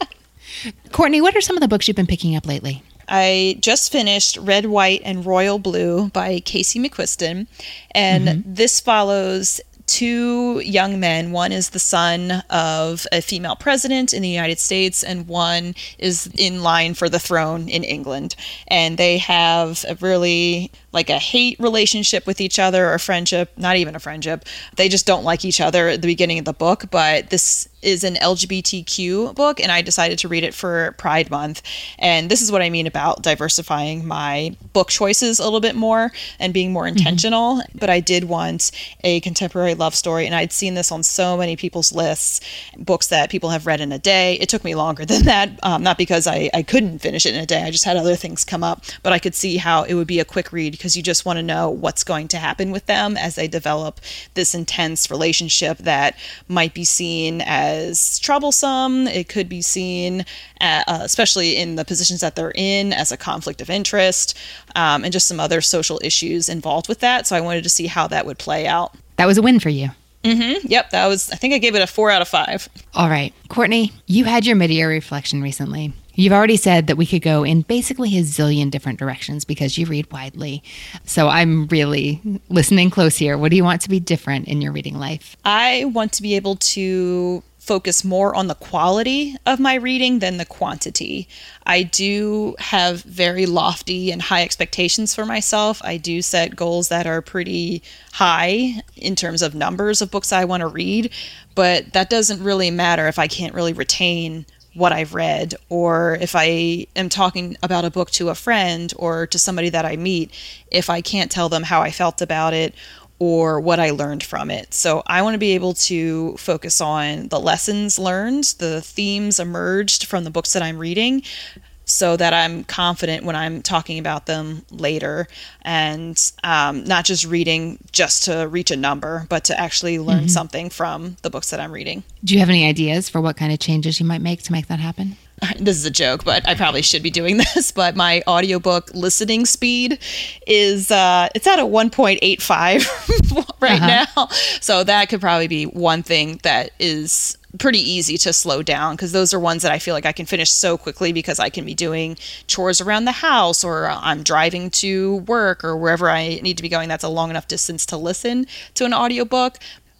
Courtney, what are some of the books you've been picking up lately? I just finished Red, White, and Royal Blue by Casey McQuiston, and mm-hmm. this follows two young men. One is the son of a female president in the United States, and one is in line for the throne in England. And they have a really like a hate relationship with each other, or friendship, not even a friendship. They just don't like each other at the beginning of the book, but this is an L G B T Q book, and I decided to read it for Pride Month. And this is what I mean about diversifying my book choices a little bit more and being more intentional. Mm-hmm. But I did want a contemporary love story, and I'd seen this on so many people's lists, books that people have read in a day. It took me longer than that, um, not because I, I couldn't finish it in a day. I just had other things come up, but I could see how it would be a quick read, because you just want to know what's going to happen with them as they develop this intense relationship that might be seen as as troublesome. It could be seen, at, uh, especially in the positions that they're in, as a conflict of interest, um, and just some other social issues involved with that. So I wanted to see how that would play out. That was a win for you. Mm-hmm. Yep. That was, I think I gave it a four out of five. All right. Courtney, you had your mid-year reflection recently. You've already said that we could go in basically a zillion different directions because you read widely. So I'm really listening close here. What do you want to be different in your reading life? I want to be able to focus more on the quality of my reading than the quantity. I do have very lofty and high expectations for myself. I do set goals that are pretty high in terms of numbers of books I want to read, but that doesn't really matter if I can't really retain what I've read, or if I am talking about a book to a friend or to somebody that I meet, if I can't tell them how I felt about it or what I learned from it. So I want to be able to focus on the lessons learned, the themes emerged from the books that I'm reading, so that I'm confident when I'm talking about them later, and um, not just reading just to reach a number, but to actually learn mm-hmm. something from the books that I'm reading. Do you have any ideas for what kind of changes you might make to make that happen? This is a joke, but I probably should be doing this, but my audiobook listening speed is, uh, it's at a one point eight five right uh-huh. now. So that could probably be one thing that is pretty easy to slow down, because those are ones that I feel like I can finish so quickly because I can be doing chores around the house, or I'm driving to work, or wherever I need to be going. That's a long enough distance to listen to an audiobook.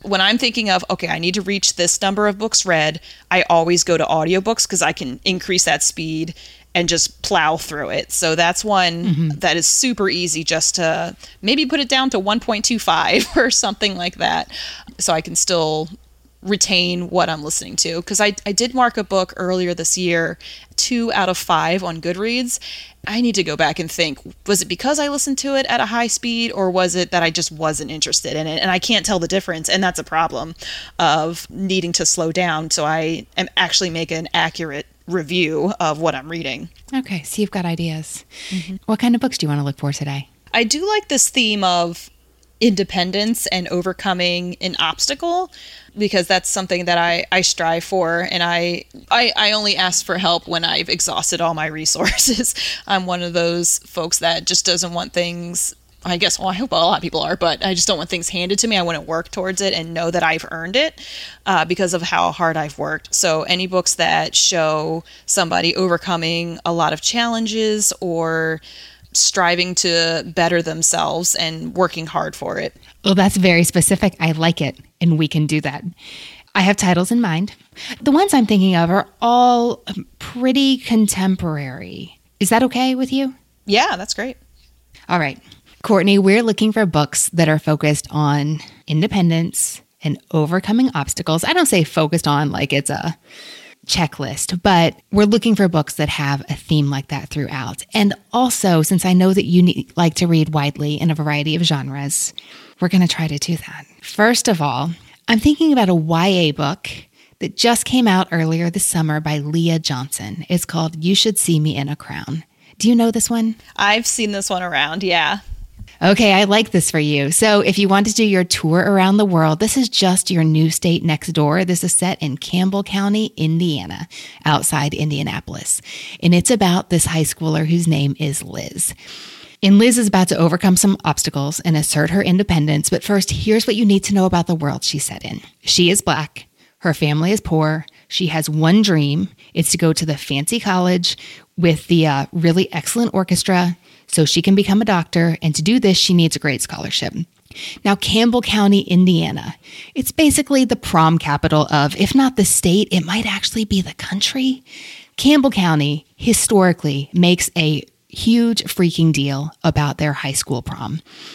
When I'm thinking of, okay, I need to reach this number of books read, I always go to audiobooks because I can increase that speed and just plow through it. So that's one mm-hmm. that is super easy, just to maybe put it down to one point two five or something like that. So I can still retain what I'm listening to. Because I, I did mark a book earlier this year, two out of five on Goodreads. I need to go back and think, was it because I listened to it at a high speed, or was it that I just wasn't interested in it? And I can't tell the difference. And that's a problem of needing to slow down so I am actually make an accurate review of what I'm reading. Okay, so you've got ideas. Mm-hmm. What kind of books do you want to look for today? I do like this theme of independence and overcoming an obstacle, because that's something that I, I strive for. And I, I I only ask for help when I've exhausted all my resources. I'm one of those folks that just doesn't want things, I guess, well, I hope a lot of people are, but I just don't want things handed to me. I want to work towards it and know that I've earned it uh, because of how hard I've worked. So any books that show somebody overcoming a lot of challenges or striving to better themselves and working hard for it. Well, that's very specific. I like it. And we can do that. I have titles in mind. The ones I'm thinking of are all pretty contemporary. Is that okay with you? Yeah, that's great. All right. Courtney, we're looking for books that are focused on independence and overcoming obstacles. I don't say focused on like it's a checklist, but we're looking for books that have a theme like that throughout. And also, since I know that you need, like to read widely in a variety of genres, we're going to try to do that. First of all, I'm thinking about a Y A book that just came out earlier this summer by Leah Johnson. It's called You Should See Me in a Crown. Do you know this one? I've seen this one around, yeah. Okay, I like this for you. So if you want to do your tour around the world, this is just your new state next door. This is set in Campbell County, Indiana, outside Indianapolis. And it's about this high schooler whose name is Liz. And Liz is about to overcome some obstacles and assert her independence. But first, here's what you need to know about the world she's set in. She is Black. Her family is poor. She has one dream. It's to go to the fancy college with the uh, really excellent orchestra so she can become a doctor. And to do this, she needs a great scholarship. Now, Campbell County, Indiana, it's basically the prom capital of, if not the state, it might actually be the country. Campbell County historically makes a huge freaking deal about their high school prom.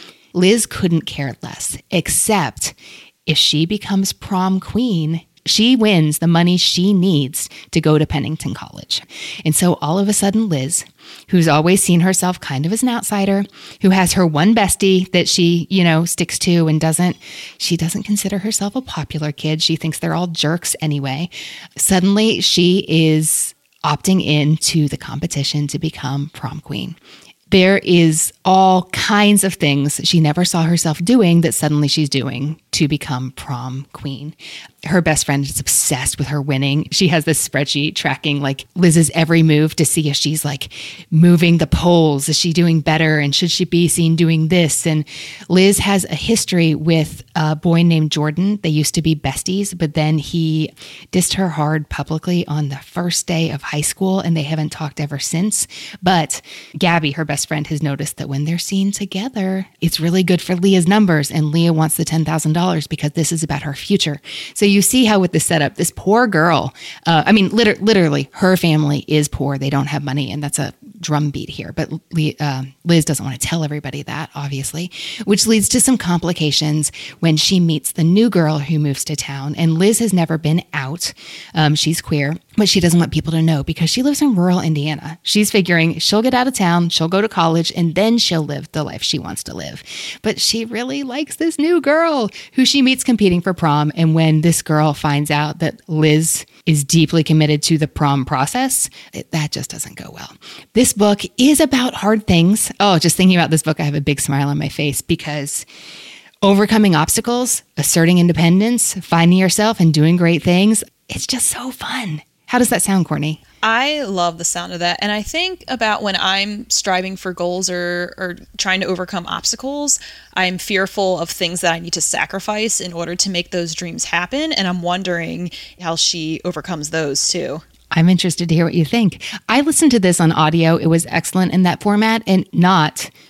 Liz couldn't care less, except if she becomes prom queen, she wins the money she needs to go to Pennington College. And so all of a sudden, Liz, who's always seen herself kind of as an outsider, who has her one bestie that she, you know, sticks to and doesn't, she doesn't consider herself a popular kid. She thinks they're all jerks anyway. Suddenly, she is opting into the competition to become prom queen. There is all kinds of things she never saw herself doing that suddenly she's doing to become prom queen. Her best friend is obsessed with her winning. She has this spreadsheet tracking like Liz's every move to see if she's like moving the polls. Is she doing better? And should she be seen doing this? And Liz has a history with a boy named Jordan. They used to be besties, but then he dissed her hard publicly on the first day of high school, and they haven't talked ever since. But Gabby, her best friend, has noticed that when they're seen together, it's really good for Leah's numbers, and Leah wants the ten thousand dollars because this is about her future. So you see how with this setup, this poor girl, uh, I mean, liter- literally, her family is poor. They don't have money, and that's a drumbeat here. But uh, Liz doesn't want to tell everybody that, obviously, which leads to some complications when she meets the new girl who moves to town. And Liz has never been out. Um, she's queer, but she doesn't want people to know because she lives in rural Indiana. She's figuring she'll get out of town, she'll go to college, and then she'll live the life she wants to live. But she really likes this new girl who she meets competing for prom. And when this girl finds out that Liz is deeply committed to the prom process, it, that just doesn't go well. This book is about hard things. Oh, just thinking about this book, I have a big smile on my face because overcoming obstacles, asserting independence, finding yourself and doing great things, it's just so fun. How does that sound, Courtney? I love the sound of that. And I think about when I'm striving for goals or, or trying to overcome obstacles, I'm fearful of things that I need to sacrifice in order to make those dreams happen. And I'm wondering how she overcomes those too. I'm interested to hear what you think. I listened to this on audio. It was excellent in that format and not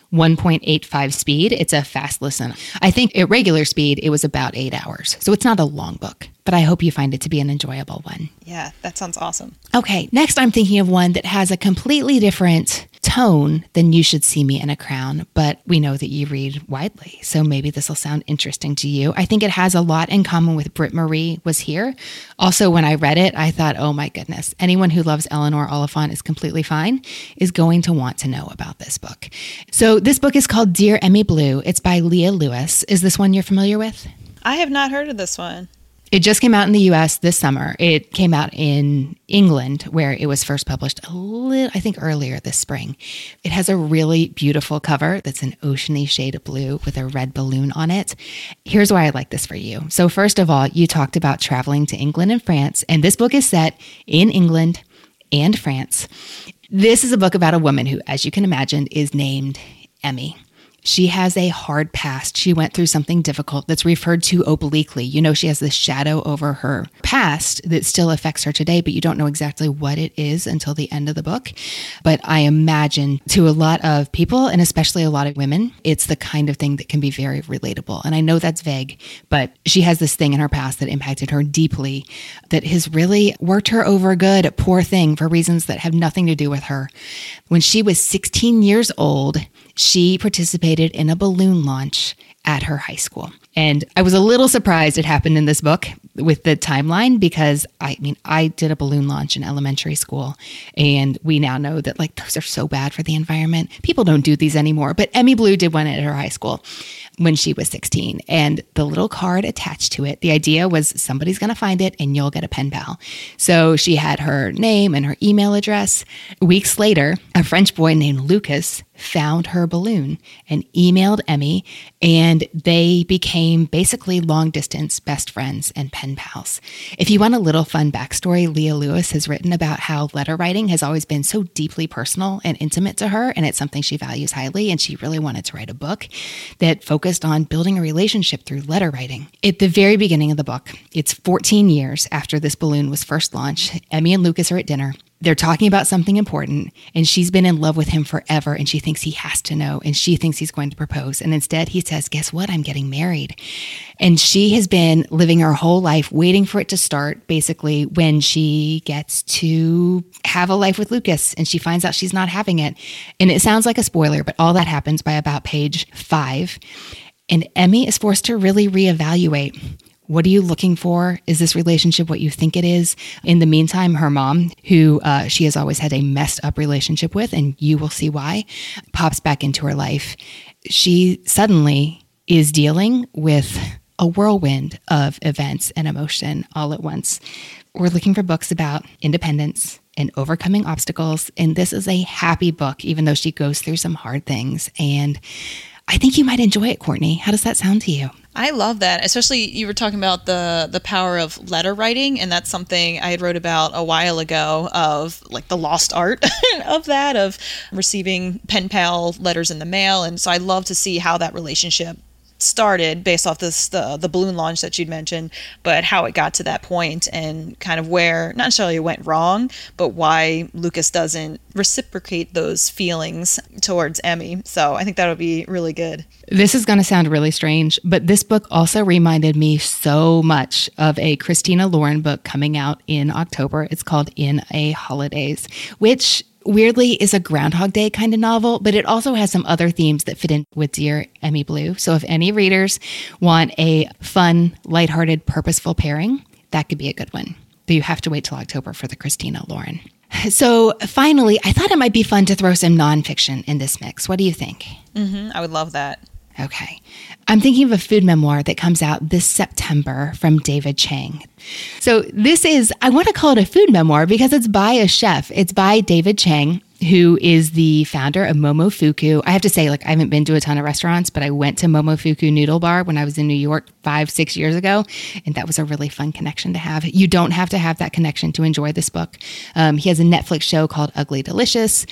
one point eight five speed. It's a fast listen. I think at regular speed, it was about eight hours. So it's not a long book, but I hope you find it to be an enjoyable one. Yeah, that sounds awesome. Okay, next I'm thinking of one that has a completely different tone than You Should See Me in a Crown, but we know that you read widely, so maybe this will sound interesting to you. I think it has a lot in common with Britt Marie Was Here. Also, when I read it, I thought, oh my goodness, anyone who loves Eleanor Oliphant is completely fine is going to want to know about this book. So this book is called Dear Emmy Blue. It's by Leah Lewis. Is this one you're familiar with? I have not heard of this one. It just came out in the U S this summer. It came out in England, where it was first published a little, I think earlier this spring. It has a really beautiful cover that's an oceany shade of blue with a red balloon on it. Here's why I like this for you. So first of all, you talked about traveling to England and France, and this book is set in England and France. This is a book about a woman who, as you can imagine, is named Emmy. She has a hard past. She went through something difficult that's referred to obliquely. You know, she has this shadow over her past that still affects her today, but you don't know exactly what it is until the end of the book. But I imagine to a lot of people, and especially a lot of women, it's the kind of thing that can be very relatable. And I know that's vague, but she has this thing in her past that impacted her deeply, that has really worked her over good, poor thing, for reasons that have nothing to do with her. When she was sixteen years old, she participated in a balloon launch at her high school. And I was a little surprised it happened in this book with the timeline, because I mean, I did a balloon launch in elementary school, and we now know that like those are so bad for the environment. People don't do these anymore, but Emmy Blue did one at her high school when she was sixteen, and the little card attached to it, the idea was somebody's going to find it and you'll get a pen pal. So she had her name and her email address. Weeks later, a French boy named Lucas found her balloon and emailed Emmy, and they became basically long distance best friends and pen pals. If you want a little fun backstory, Leah Lewis has written about how letter writing has always been so deeply personal and intimate to her, and it's something she values highly, and she really wanted to write a book that focused on building a relationship through letter writing. At the very beginning of the book, it's fourteen years after this balloon was first launched. Emmy and Lucas are at dinner. They're talking about something important, and she's been in love with him forever, and she thinks he has to know, and she thinks he's going to propose. And instead he says, guess what? I'm getting married. And she has been living her whole life waiting for it to start, basically, when she gets to have a life with Lucas, and she finds out she's not having it. And it sounds like a spoiler, but all that happens by about page five. And Emmy is forced to really reevaluate. What are you looking for? Is this relationship what you think it is? In the meantime, her mom, who uh, she has always had a messed up relationship with, and you will see why, pops back into her life. She suddenly is dealing with a whirlwind of events and emotion all at once. We're looking for books about independence and overcoming obstacles, and this is a happy book, even though she goes through some hard things. And I think you might enjoy it, Courtney. How does that sound to you? I love that, especially you were talking about the the power of letter writing, and that's something I had wrote about a while ago, of like the lost art of that, of receiving pen pal letters in the mail. And so I love to see how that relationship started based off this the the balloon launch that you'd mentioned, but how it got to that point and kind of where not necessarily it went wrong, but why Lucas doesn't reciprocate those feelings towards Emmy. So I think that would be really good. This is going to sound really strange, but this book also reminded me so much of a Christina Lauren book coming out in October. It's called In a Holidays, which weirdly is a Groundhog Day kind of novel, but it also has some other themes that fit in with Dear Emmy Blue. So if any readers want a fun, lighthearted, purposeful pairing, that could be a good one. But you have to wait till October for the Christina Lauren. So finally, I thought it might be fun to throw some nonfiction in this mix. What do you think? Mm-hmm. I would love that. Okay. I'm thinking of a food memoir that comes out this September from David Chang. So this is, I want to call it a food memoir because it's by a chef. It's by David Chang, who is the founder of Momofuku. I have to say, like, I haven't been to a ton of restaurants, but I went to Momofuku Noodle Bar when I was in New York five, six years ago, and that was a really fun connection to have. You don't have to have that connection to enjoy this book. Um, he has a Netflix show called Ugly Delicious.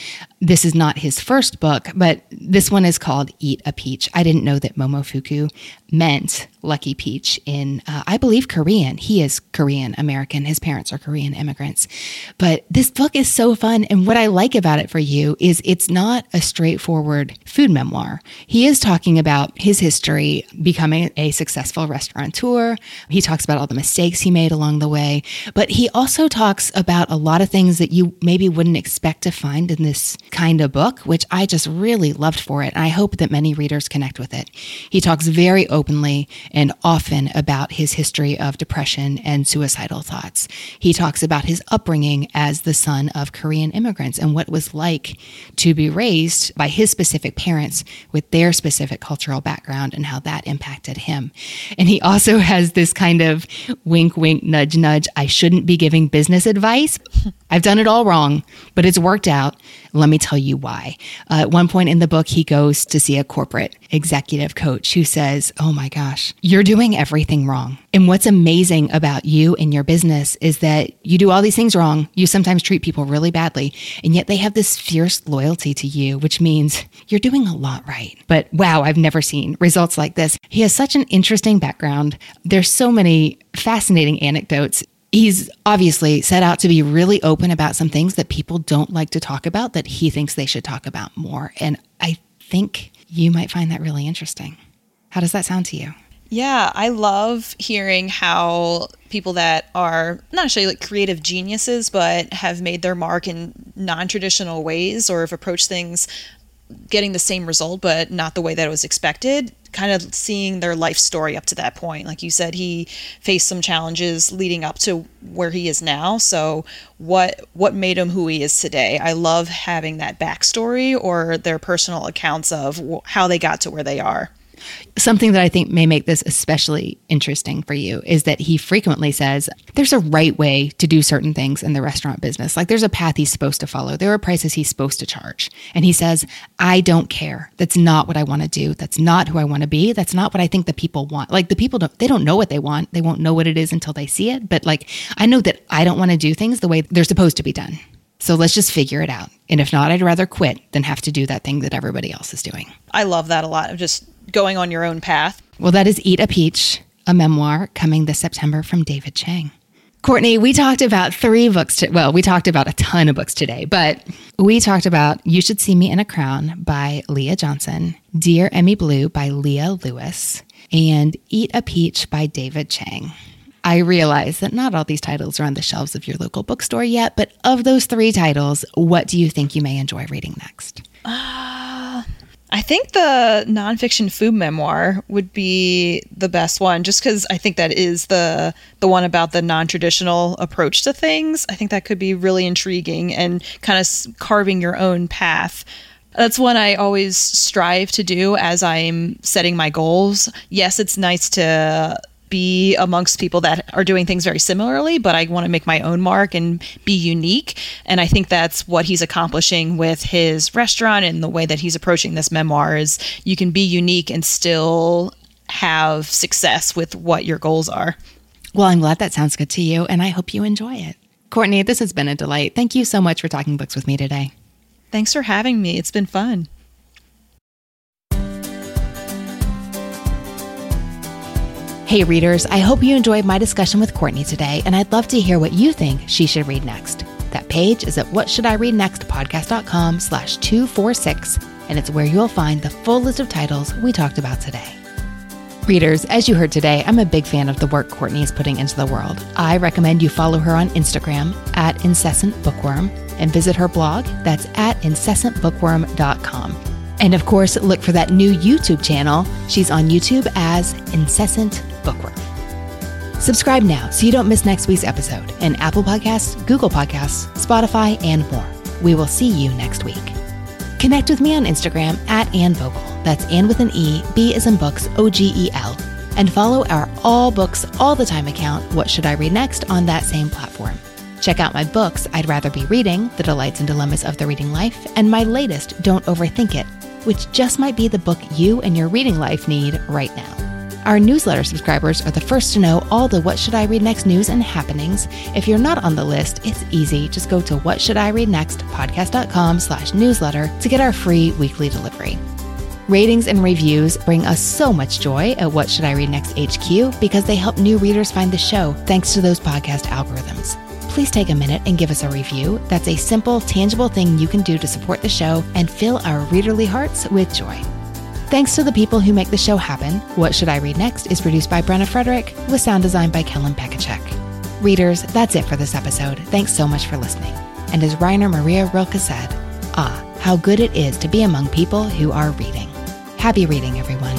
this is not his first book, but this one is called Eat a Peach. I didn't know that Momofuku meant lucky peach in, uh, I believe, Korean. He is Korean American. His parents are Korean immigrants. But this book is so fun. And what I like about it for you is it's not a straightforward food memoir. He is talking about his history becoming a successful restaurateur. He talks about all the mistakes he made along the way. But he also talks about a lot of things that you maybe wouldn't expect to find in this kind of book, which I just really loved for it. And I hope that many readers connect with it. He talks very openly and often about his history of depression and suicidal thoughts. He talks about his upbringing as the son of Korean immigrants and what it was like to be raised by his specific parents with their specific cultural background and how that impacted him. And he also has this kind of wink, wink, nudge, nudge. I shouldn't be giving business advice. I've done it all wrong, but it's worked out. Let me tell you why. Uh, at one point in the book, he goes to see a corporate executive coach who says, oh my gosh, you're doing everything wrong. And what's amazing about you and your business is that you do all these things wrong. You sometimes treat people really badly, and yet they have this fierce loyalty to you, which means you're doing a lot right. But wow, I've never seen results like this. He has such an interesting background. There's so many fascinating anecdotes. He's obviously set out to be really open about some things that people don't like to talk about that he thinks they should talk about more. And I think you might find that really interesting. How does that sound to you? Yeah, I love hearing how people that are not necessarily like creative geniuses, but have made their mark in non-traditional ways or have approached things getting the same result, but not the way that it was expected, kind of seeing their life story up to that point. Like you said, he faced some challenges leading up to where he is now. So what what made him who he is today? I love having that backstory or their personal accounts of how they got to where they are. Something that I think may make this especially interesting for you is that he frequently says there's a right way to do certain things in the restaurant business. Like there's a path he's supposed to follow. There are prices he's supposed to charge. And he says, I don't care. That's not what I want to do. That's not who I want to be. That's not what I think the people want. Like the people don't, they don't know what they want. They won't know what it is until they see it. But like, I know that I don't want to do things the way they're supposed to be done. So let's just figure it out. And if not, I'd rather quit than have to do that thing that everybody else is doing. I love that a lot of just going on your own path. Well, that is Eat a Peach, a memoir coming this September from David Chang. Courtney, we talked about three books. To, well, we talked about a ton of books today, but we talked about You Should See Me in a Crown by Leah Johnson, Dear Emmy Blue by Leah Lewis, and Eat a Peach by David Chang. I realize that not all these titles are on the shelves of your local bookstore yet, but of those three titles, what do you think you may enjoy reading next? Uh, I think the nonfiction food memoir would be the best one, just because I think that is the the one about the non-traditional approach to things. I think that could be really intriguing and kind of carving your own path. That's one I always strive to do as I'm setting my goals. Yes, it's nice to be amongst people that are doing things very similarly, but I want to make my own mark and be unique. And I think that's what he's accomplishing with his restaurant and the way that he's approaching this memoir is you can be unique and still have success with what your goals are. Well, I'm glad that sounds good to you, and I hope you enjoy it. Courtney, this has been a delight. Thank you so much for talking books with me today. Thanks for having me. It's been fun. Hey readers, I hope you enjoyed my discussion with Courtney today, and I'd love to hear what you think she should read next. That page is at whatshouldireadnextpodcast.com slash 246, and it's where you'll find the full list of titles we talked about today. Readers, as you heard today, I'm a big fan of the work Courtney is putting into the world. I recommend you follow her on Instagram at Incessant Bookworm and visit her blog. That's at incessant bookworm dot com. And of course, look for that new YouTube channel. She's on YouTube as Incessant Bookworm. Subscribe now so you don't miss next week's episode in Apple Podcasts, Google Podcasts, Spotify, and more. We will see you next week. Connect with me on Instagram at Anne Vogel. That's Anne with an E, B as in books, O G E L. And follow our All Books All the Time account, What Should I Read Next, on that same platform. Check out my books, I'd Rather Be Reading, The Delights and Dilemmas of the Reading Life, and my latest, Don't Overthink It, which just might be the book you and your reading life need right now. Our newsletter subscribers are the first to know all the What Should I Read Next news and happenings. If you're not on the list, it's easy. Just go to what should I read next podcast dot com slash newsletter to get our free weekly delivery. Ratings and reviews bring us so much joy at What Should I Read Next H Q because they help new readers find the show thanks to those podcast algorithms. Please take a minute and give us a review. That's a simple, tangible thing you can do to support the show and fill our readerly hearts with joy. Thanks to the people who make the show happen, What Should I Read Next is produced by Brenna Frederick with sound design by Kellen Pekacek. Readers, that's it for this episode. Thanks so much for listening. And as Rainer Maria Rilke said, ah, how good it is to be among people who are reading. Happy reading, everyone.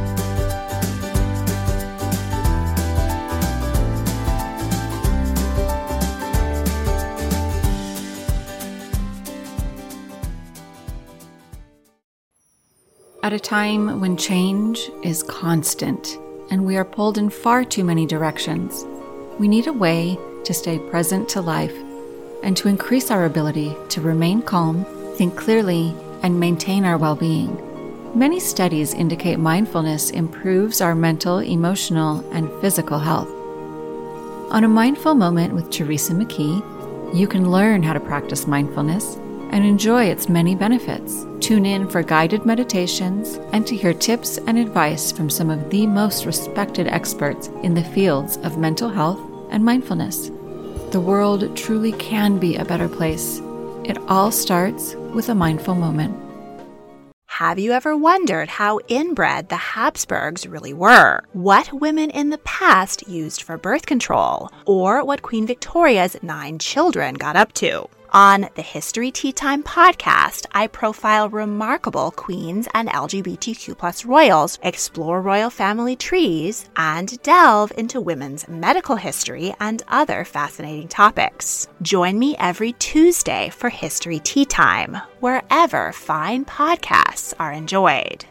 At a time when change is constant and we are pulled in far too many directions, we need a way to stay present to life and to increase our ability to remain calm, think clearly, and maintain our well-being. Many studies indicate mindfulness improves our mental, emotional, and physical health. On A Mindful Moment with Teresa McKee, you can learn how to practice mindfulness and enjoy its many benefits. Tune in for guided meditations and to hear tips and advice from some of the most respected experts in the fields of mental health and mindfulness. The world truly can be a better place. It all starts with a mindful moment. Have you ever wondered how inbred the Habsburgs really were? What women in the past used for birth control? Or what Queen Victoria's nine children got up to? On the History Tea Time podcast, I profile remarkable queens and L G B T Q plus royals, explore royal family trees, and delve into women's medical history and other fascinating topics. Join me every Tuesday for History Tea Time, wherever fine podcasts are enjoyed.